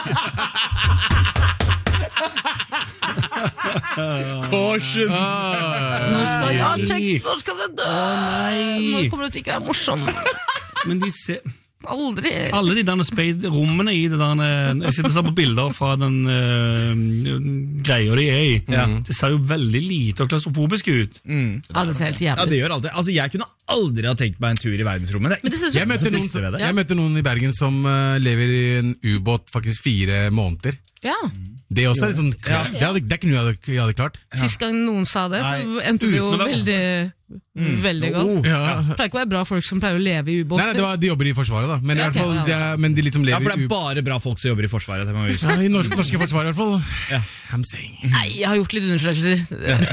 Caution! Når skal jeg sjekke, når skal det dø? Når kommer det til ikke være morsom? Men de ser... Aldri. Alle de derne space-rommene i det der, jeg sitter og ser på bilder fra den uh, greia de er i. Det ser jo veldig lite og klaustrofobisk ut. Ja, det ser helt Ja, jævlig det ut. gjør alltid. Altså, jeg kunne aldri ha tenkt meg en tur i verdensrommet. Det Men er det synes Jeg jeg, møtte, så noen, frister ved det. jeg møtte noen i Bergen som eh, lever i en ubåt faktisk fire måneder. ja. Det også er litt sånn, det, hadde, det er ikke noe jeg hadde, jeg hadde klart. Sist gang noen sa det, så Nei. endte det jo Uten å være- veldig, veldig godt. Ja. Det pleier ikke å være bra folk som pleier å leve i Nei, nei, det ubåter. var, De jobber i Forsvaret, da. Men, i Ja, hvert fall, ok, ja, de er, men de liksom Ja, lever for det i er ubåt. bare bra folk som jobber i Forsvaret. Det må vi huske. Ja, I norsk, norske forsvaret, i hvert fall. I'm saying. Nei, jeg har gjort litt undersøkelser.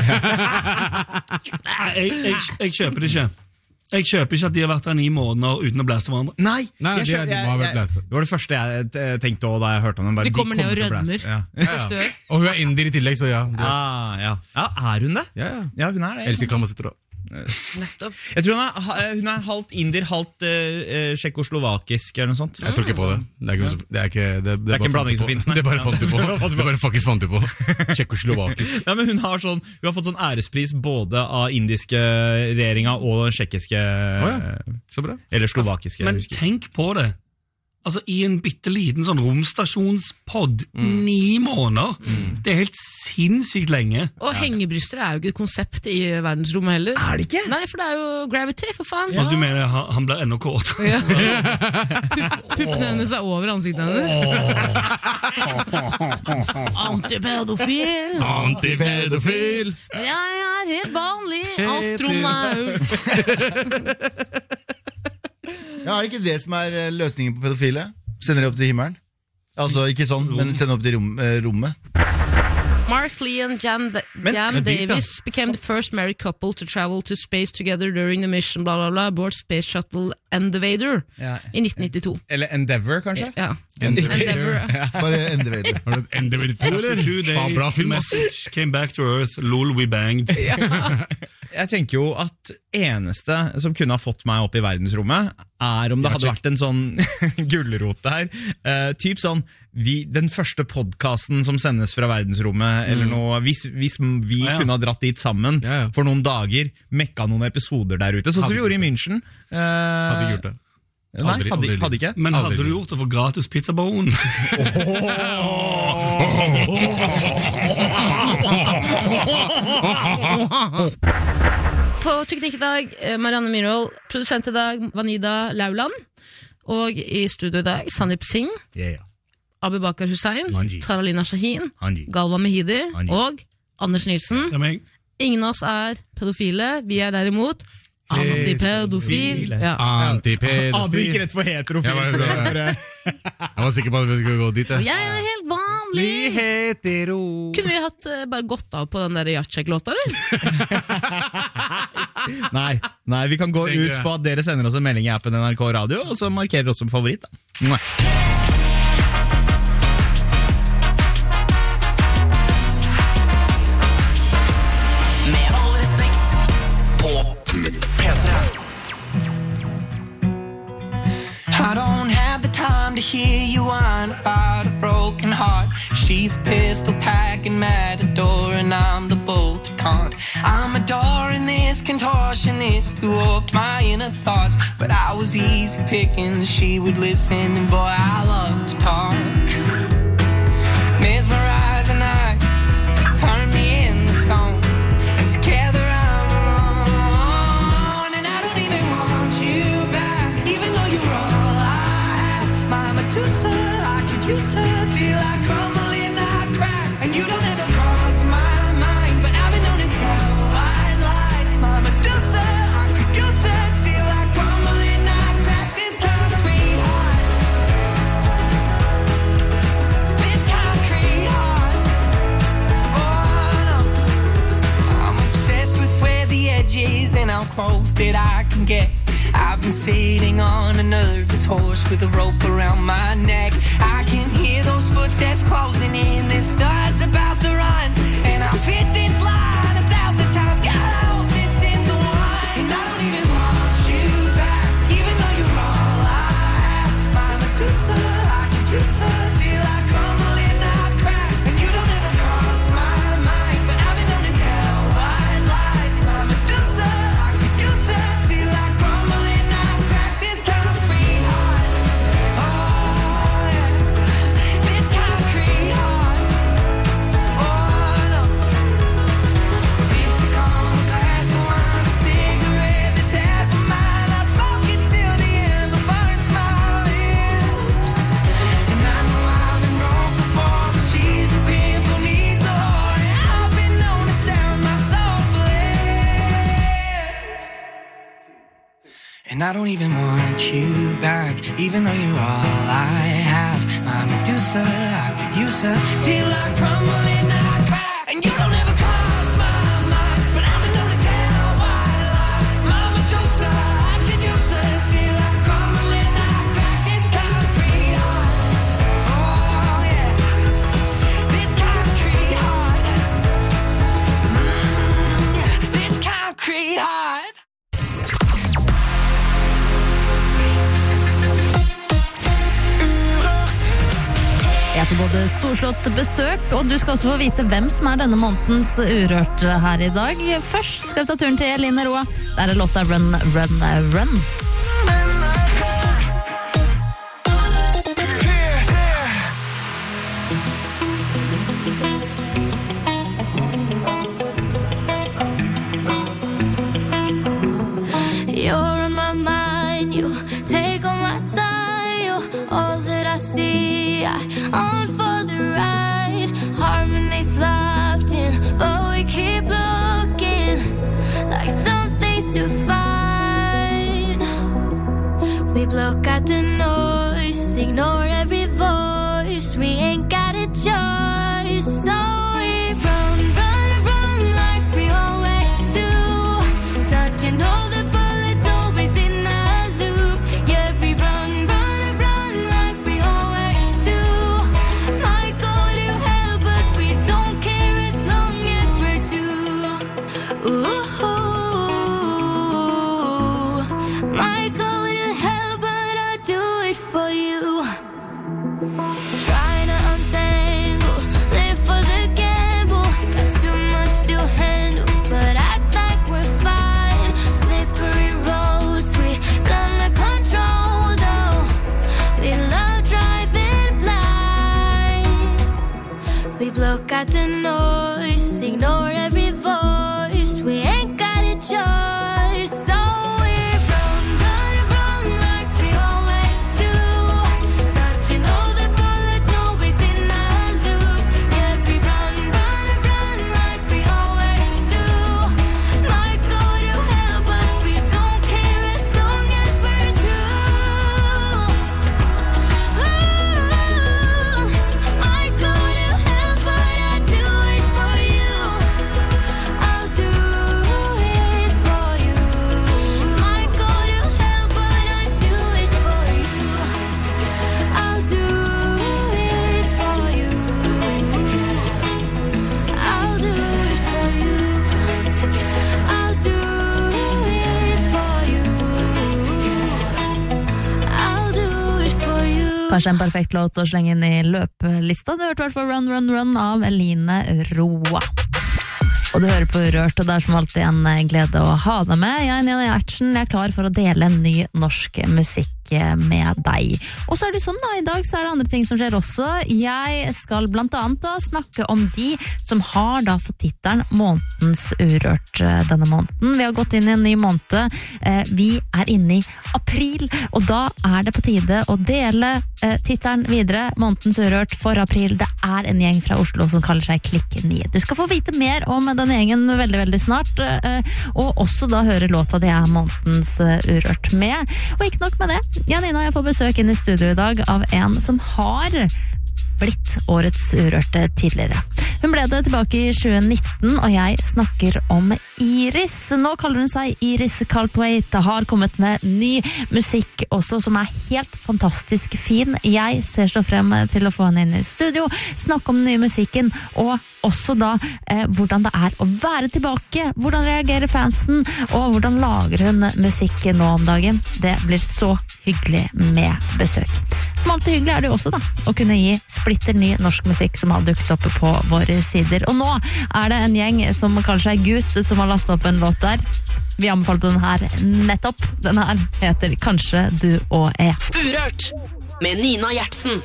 Nei, jeg, jeg, jeg kjøper det ikke. Jeg kjøper ikke at de har vært der ni måneder uten å blæste hverandre. Nei, Nei, jeg de- skjønner- de må ha vært jeg- blæste. Det var det første jeg eh, tenkte også da jeg hørte om dem. Bare, De kommer ned og til å rødmer. blæste. Ja. Første år. Og hun er indier i tillegg, så ja. Du, Ah, ja. ja, er hun det? ja, ja. Ja, hun er det. Elsker Kamasutra. Nettopp. Jeg tror hun er, ha- hun er halvt indier, halvt uh, tsjekkoslovakisk eller noe sånt. Jeg tror ikke på det. Det er ikke, noe som- det er ikke, det, det er ikke en bare blanding som fant du på. finnes, nei. Det bare fant du på. Det bare faktisk fant du på. Tsjekkoslovakisk. Nei, men hun har, sånn, hun har fått sånn ærespris både av indiske regjeringa og den tsjekkiske Å ja, så bra. eller slovakiske. Men jeg husker. tenk på det. Altså, I en bitte liten sånn romstasjonspod, ni måneder. Det er helt sinnssykt lenge. Og hengebryster er jo ikke et konsept i verdensrommet heller. Er det ikke? Nei, for det er jo gravity, for faen. Altså, Du mener han, han blir enda kåt? Ja. Pupp- Puppene hennes er over ansiktet hennes. Antipedofil. Antipedofil! Men jeg er helt vanlig astronaut. Ja, er ikke det som er eh, løsningen på pedofile? Sender de opp til himmelen? Altså, ikke sånn, men sender opp til rom, eh, rommet. Mark Lee and Jan, da Jan det er dyrt, da. Davis became the first married couple to travel to space together during the mission bla bla bla, aboard Space Shuttle Endeavour Ja. i nitten nittito. Eller Endeavour, kanskje? Ja. Endeavour. Endeavour. Bare Endeavour. Har du et Endeavour to, After eller? two Faen, days, bra the film, ass. message came back to earth, lol, we banged. Jeg tenker jo at eneste som kunne ha fått meg opp i verdensrommet, er om det hadde vært en sånn gulrot der. Uh, typ sånn, vi, den første podcasten som sendes fra verdensrommet, eller noe, hvis, hvis vi Ah, ja. kunne ha dratt dit sammen Ja, ja. for noen dager, mekka noen episoder der ute, sånn som Hadde vi gjorde i München. Uh, Hadde ikke gjort det. Nei, Aldri, hadde, aldri. hadde ikke. Men Aldri. hadde du gjort det for gratis pizzabone? På Teknikk i dag, eh, Marianne Myhrvold. Produsent i dag, Vanida Lauland. Og i studio i dag, Sandeep Singh, Abu Bakar Hussein, Hanji. Taralina Shahin, Hanji. Galva Mehidi Hanji. og Anders Nilsen. Det er meg. Ingen av oss er pedofile, vi er derimot antipedofile. Ja. Abu gikk Antipedofil. rett for heterofil. Jeg var- Jeg var sikker på at vi skulle gå dit. jeg. Jeg er helt vanlig vanlig. hetero. Kunne vi hatt uh, bare gått av på den der Jacek-låta, eller? Nei, nei, vi kan gå ut på at dere sender oss en melding i appen N R K Radio, og så markerer oss som favoritt. Da. Med all respekt på P tre. I don't have the time to hear you whine about a broken heart. She's a pistol packing matador and I'm the bull to taunt. I'm adoring this contortionist who warped my inner thoughts. But I was easy picking, she would listen, and boy, I love to talk. Mesmerizing eyes turn me into stone, and together I'm alone. And I don't even want you back, even though you're all I have. My Medusa, I could use her till I crumble and I crack. And you don't ever cross my mind, but I've been known to tell white lies. My Medusa, I could use her till I crumble and I crack. This concrete heart, this concrete heart. Oh no, I'm obsessed with where the edge is and how close that I can get. I've been sitting on a nervous horse with a rope around my neck. I can hear those footsteps closing in. This start's about to run, and I've hit this line a thousand times. God, I hope this is the one. And I don't even want you back, even though you're all I have. My Medusa, I could use her till I crumble and I crack. And you don't ever cross my mind, but I've been known to tell white lies. My Medusa, I could use her till I crumble and I crack. This concrete heart, oh yeah, this concrete heart, oh no. Lipstick on a glass of wine, a cigarette that's half a mile. I smoke it till the ember burns my lips. And I know I've been wrong before, but she's a pimple needs a whore, and I've been known to sound my soul flips. And I don't even want you back, even though you're all I have. My Medusa, I could use her till I crumble and I crack. And you don't ever cross my mind, but I've been known to tell white lies. My Medusa, I could use her till I crumble and I crack. This concrete heart, oh yeah, this concrete heart, mm, yeah, this concrete heart. Jeg får både storslått besøk, og du skal også få vite hvem som er denne månedens Urørt her i dag. Først skal vi ta turen til Line Roa. Der er låta Run, Run, Run. You're on my mind, you take all my time, you all that I see, I on for the ride. Harmony's locked in, but we keep looking like something's to find. We block out the noise, ignore every voice. We ain't got a choice, so we run, run, run like we always do, touching all the bullets, always in a loop. Yeah, we run, run, run like we always do. Might go to hell, but we don't care as long as we're two. Ooh, might go to hell, but I'll do it for you. Trying to untangle, live for the gamble. Got too much to handle, but act like we're fine. Slippery roads, we gonna control though. We love driving blind. We block out the noise, ignore every voice. We ain't got a choice, so we run, run, run like we always do, touching all the bullets, always in a loop. Yeah, we run, run, run like we always do. Might go to hell, but we don't care as long as we're two. Ooh, might go to Kanskje en perfekt låt å slenge inn i løplista. Du hørte i hvert fall Run, Run, Run av Eline Roa. Og du hører på Urørt, og det er som alltid en glede å ha deg med. Jeg er Nina Gjertsen, jeg er klar for å dele en ny norsk musikk med deg. Og så er det sånn da, i dag så er det andre ting som skjer også. Jeg skal blant annet da snakke om de som har da fått titelen Månedens Urørt denne måneden. Vi har gått inn i en ny måned. Vi er inne i april, og da er det på tide å dele titelen videre. Månedens Urørt for april. Det er en gjeng fra Oslo som kaller seg Klikk ni. Du skal få vite mer om den gjengen veldig, veldig snart, og også da høre låta de er Månedens Urørt med. Og ikke nok med det, Janina, jeg får besøk inn i studio i dag av en som har blitt årets Urørte tidligere. Hun ble det tilbake i tjue nitten, og jeg snakker om Iris. Nå kaller hun seg Iris Calthwaite, har kommet med ny musikk også, som er helt fantastisk fin. Jeg ser så frem til å få henne inn i studio, snakke om den nye musikken, og også da eh, hvordan det er å være tilbake, hvordan reagerer fansen, og hvordan lager hun musikk nå om dagen. Det blir så hyggelig med besøk. Som alltid hyggelig er det jo også da, å kunne gi splitter ny norsk musikk som har dukket opp på våre sider. Og nå er det en gjeng som kaller seg Gut, som har lastet opp en låt der. Vi anbefalte den her nettopp. Den her heter Kanskje du og jeg. Urørt med Nina Gjertsen.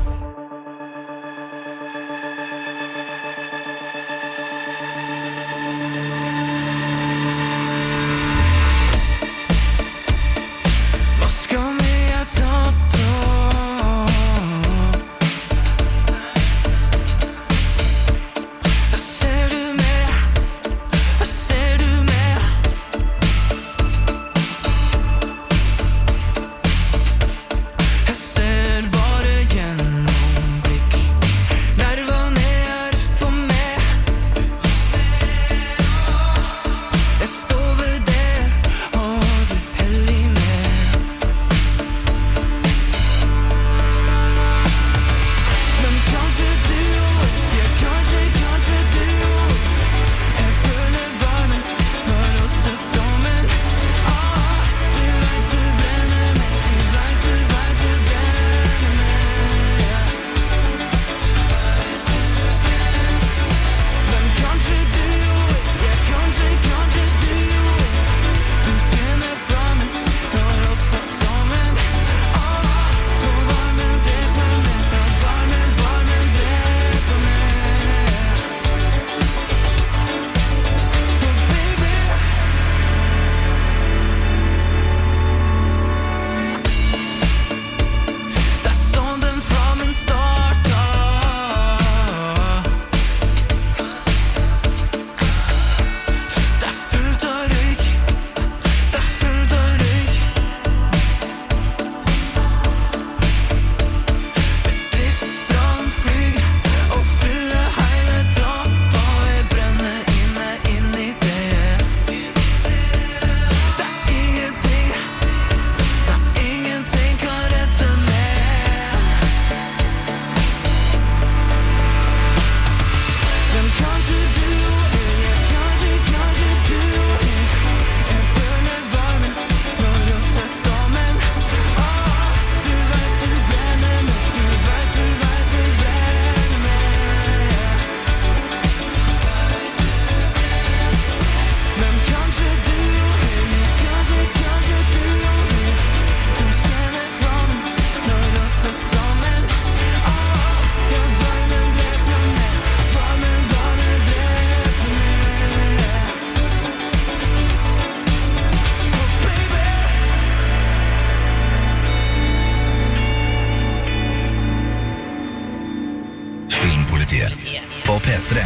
På P tre.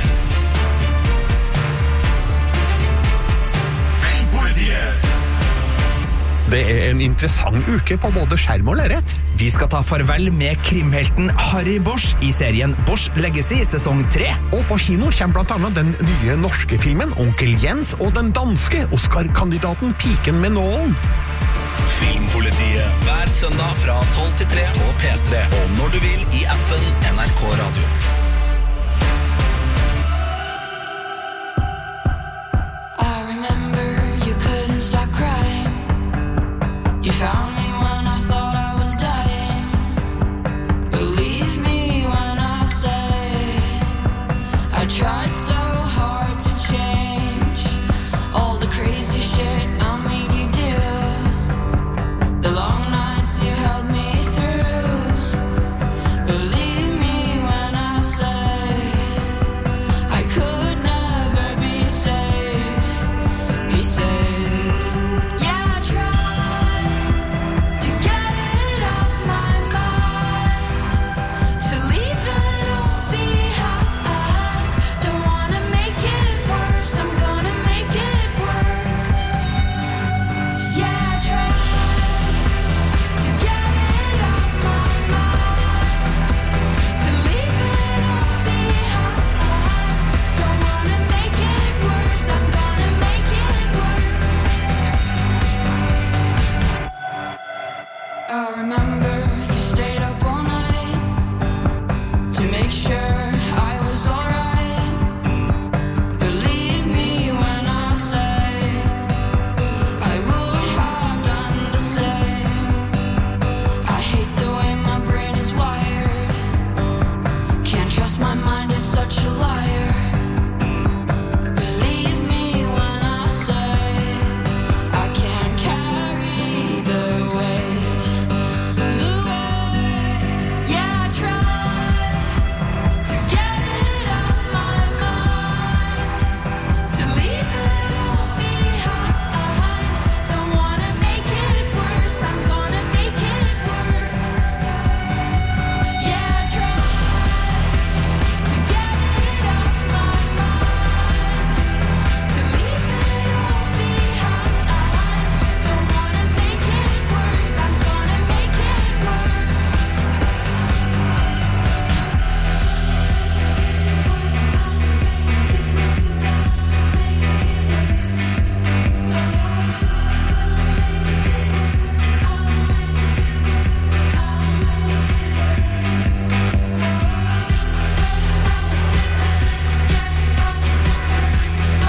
Det er en interessant uke på både skjerm og lerret. Vi skal ta farvel med krimhelten Harry Bosch i serien Bosch Legacy sesong tre. Og på kino kommer blant annet den nye norske filmen Onkel Jens og den danske Oscar-kandidaten Piken med nålen. Filmpolitiet hver søndag fra tolv til tre på P tre og når du vil i appen N R K Radio. You found me when I thought I was dying. So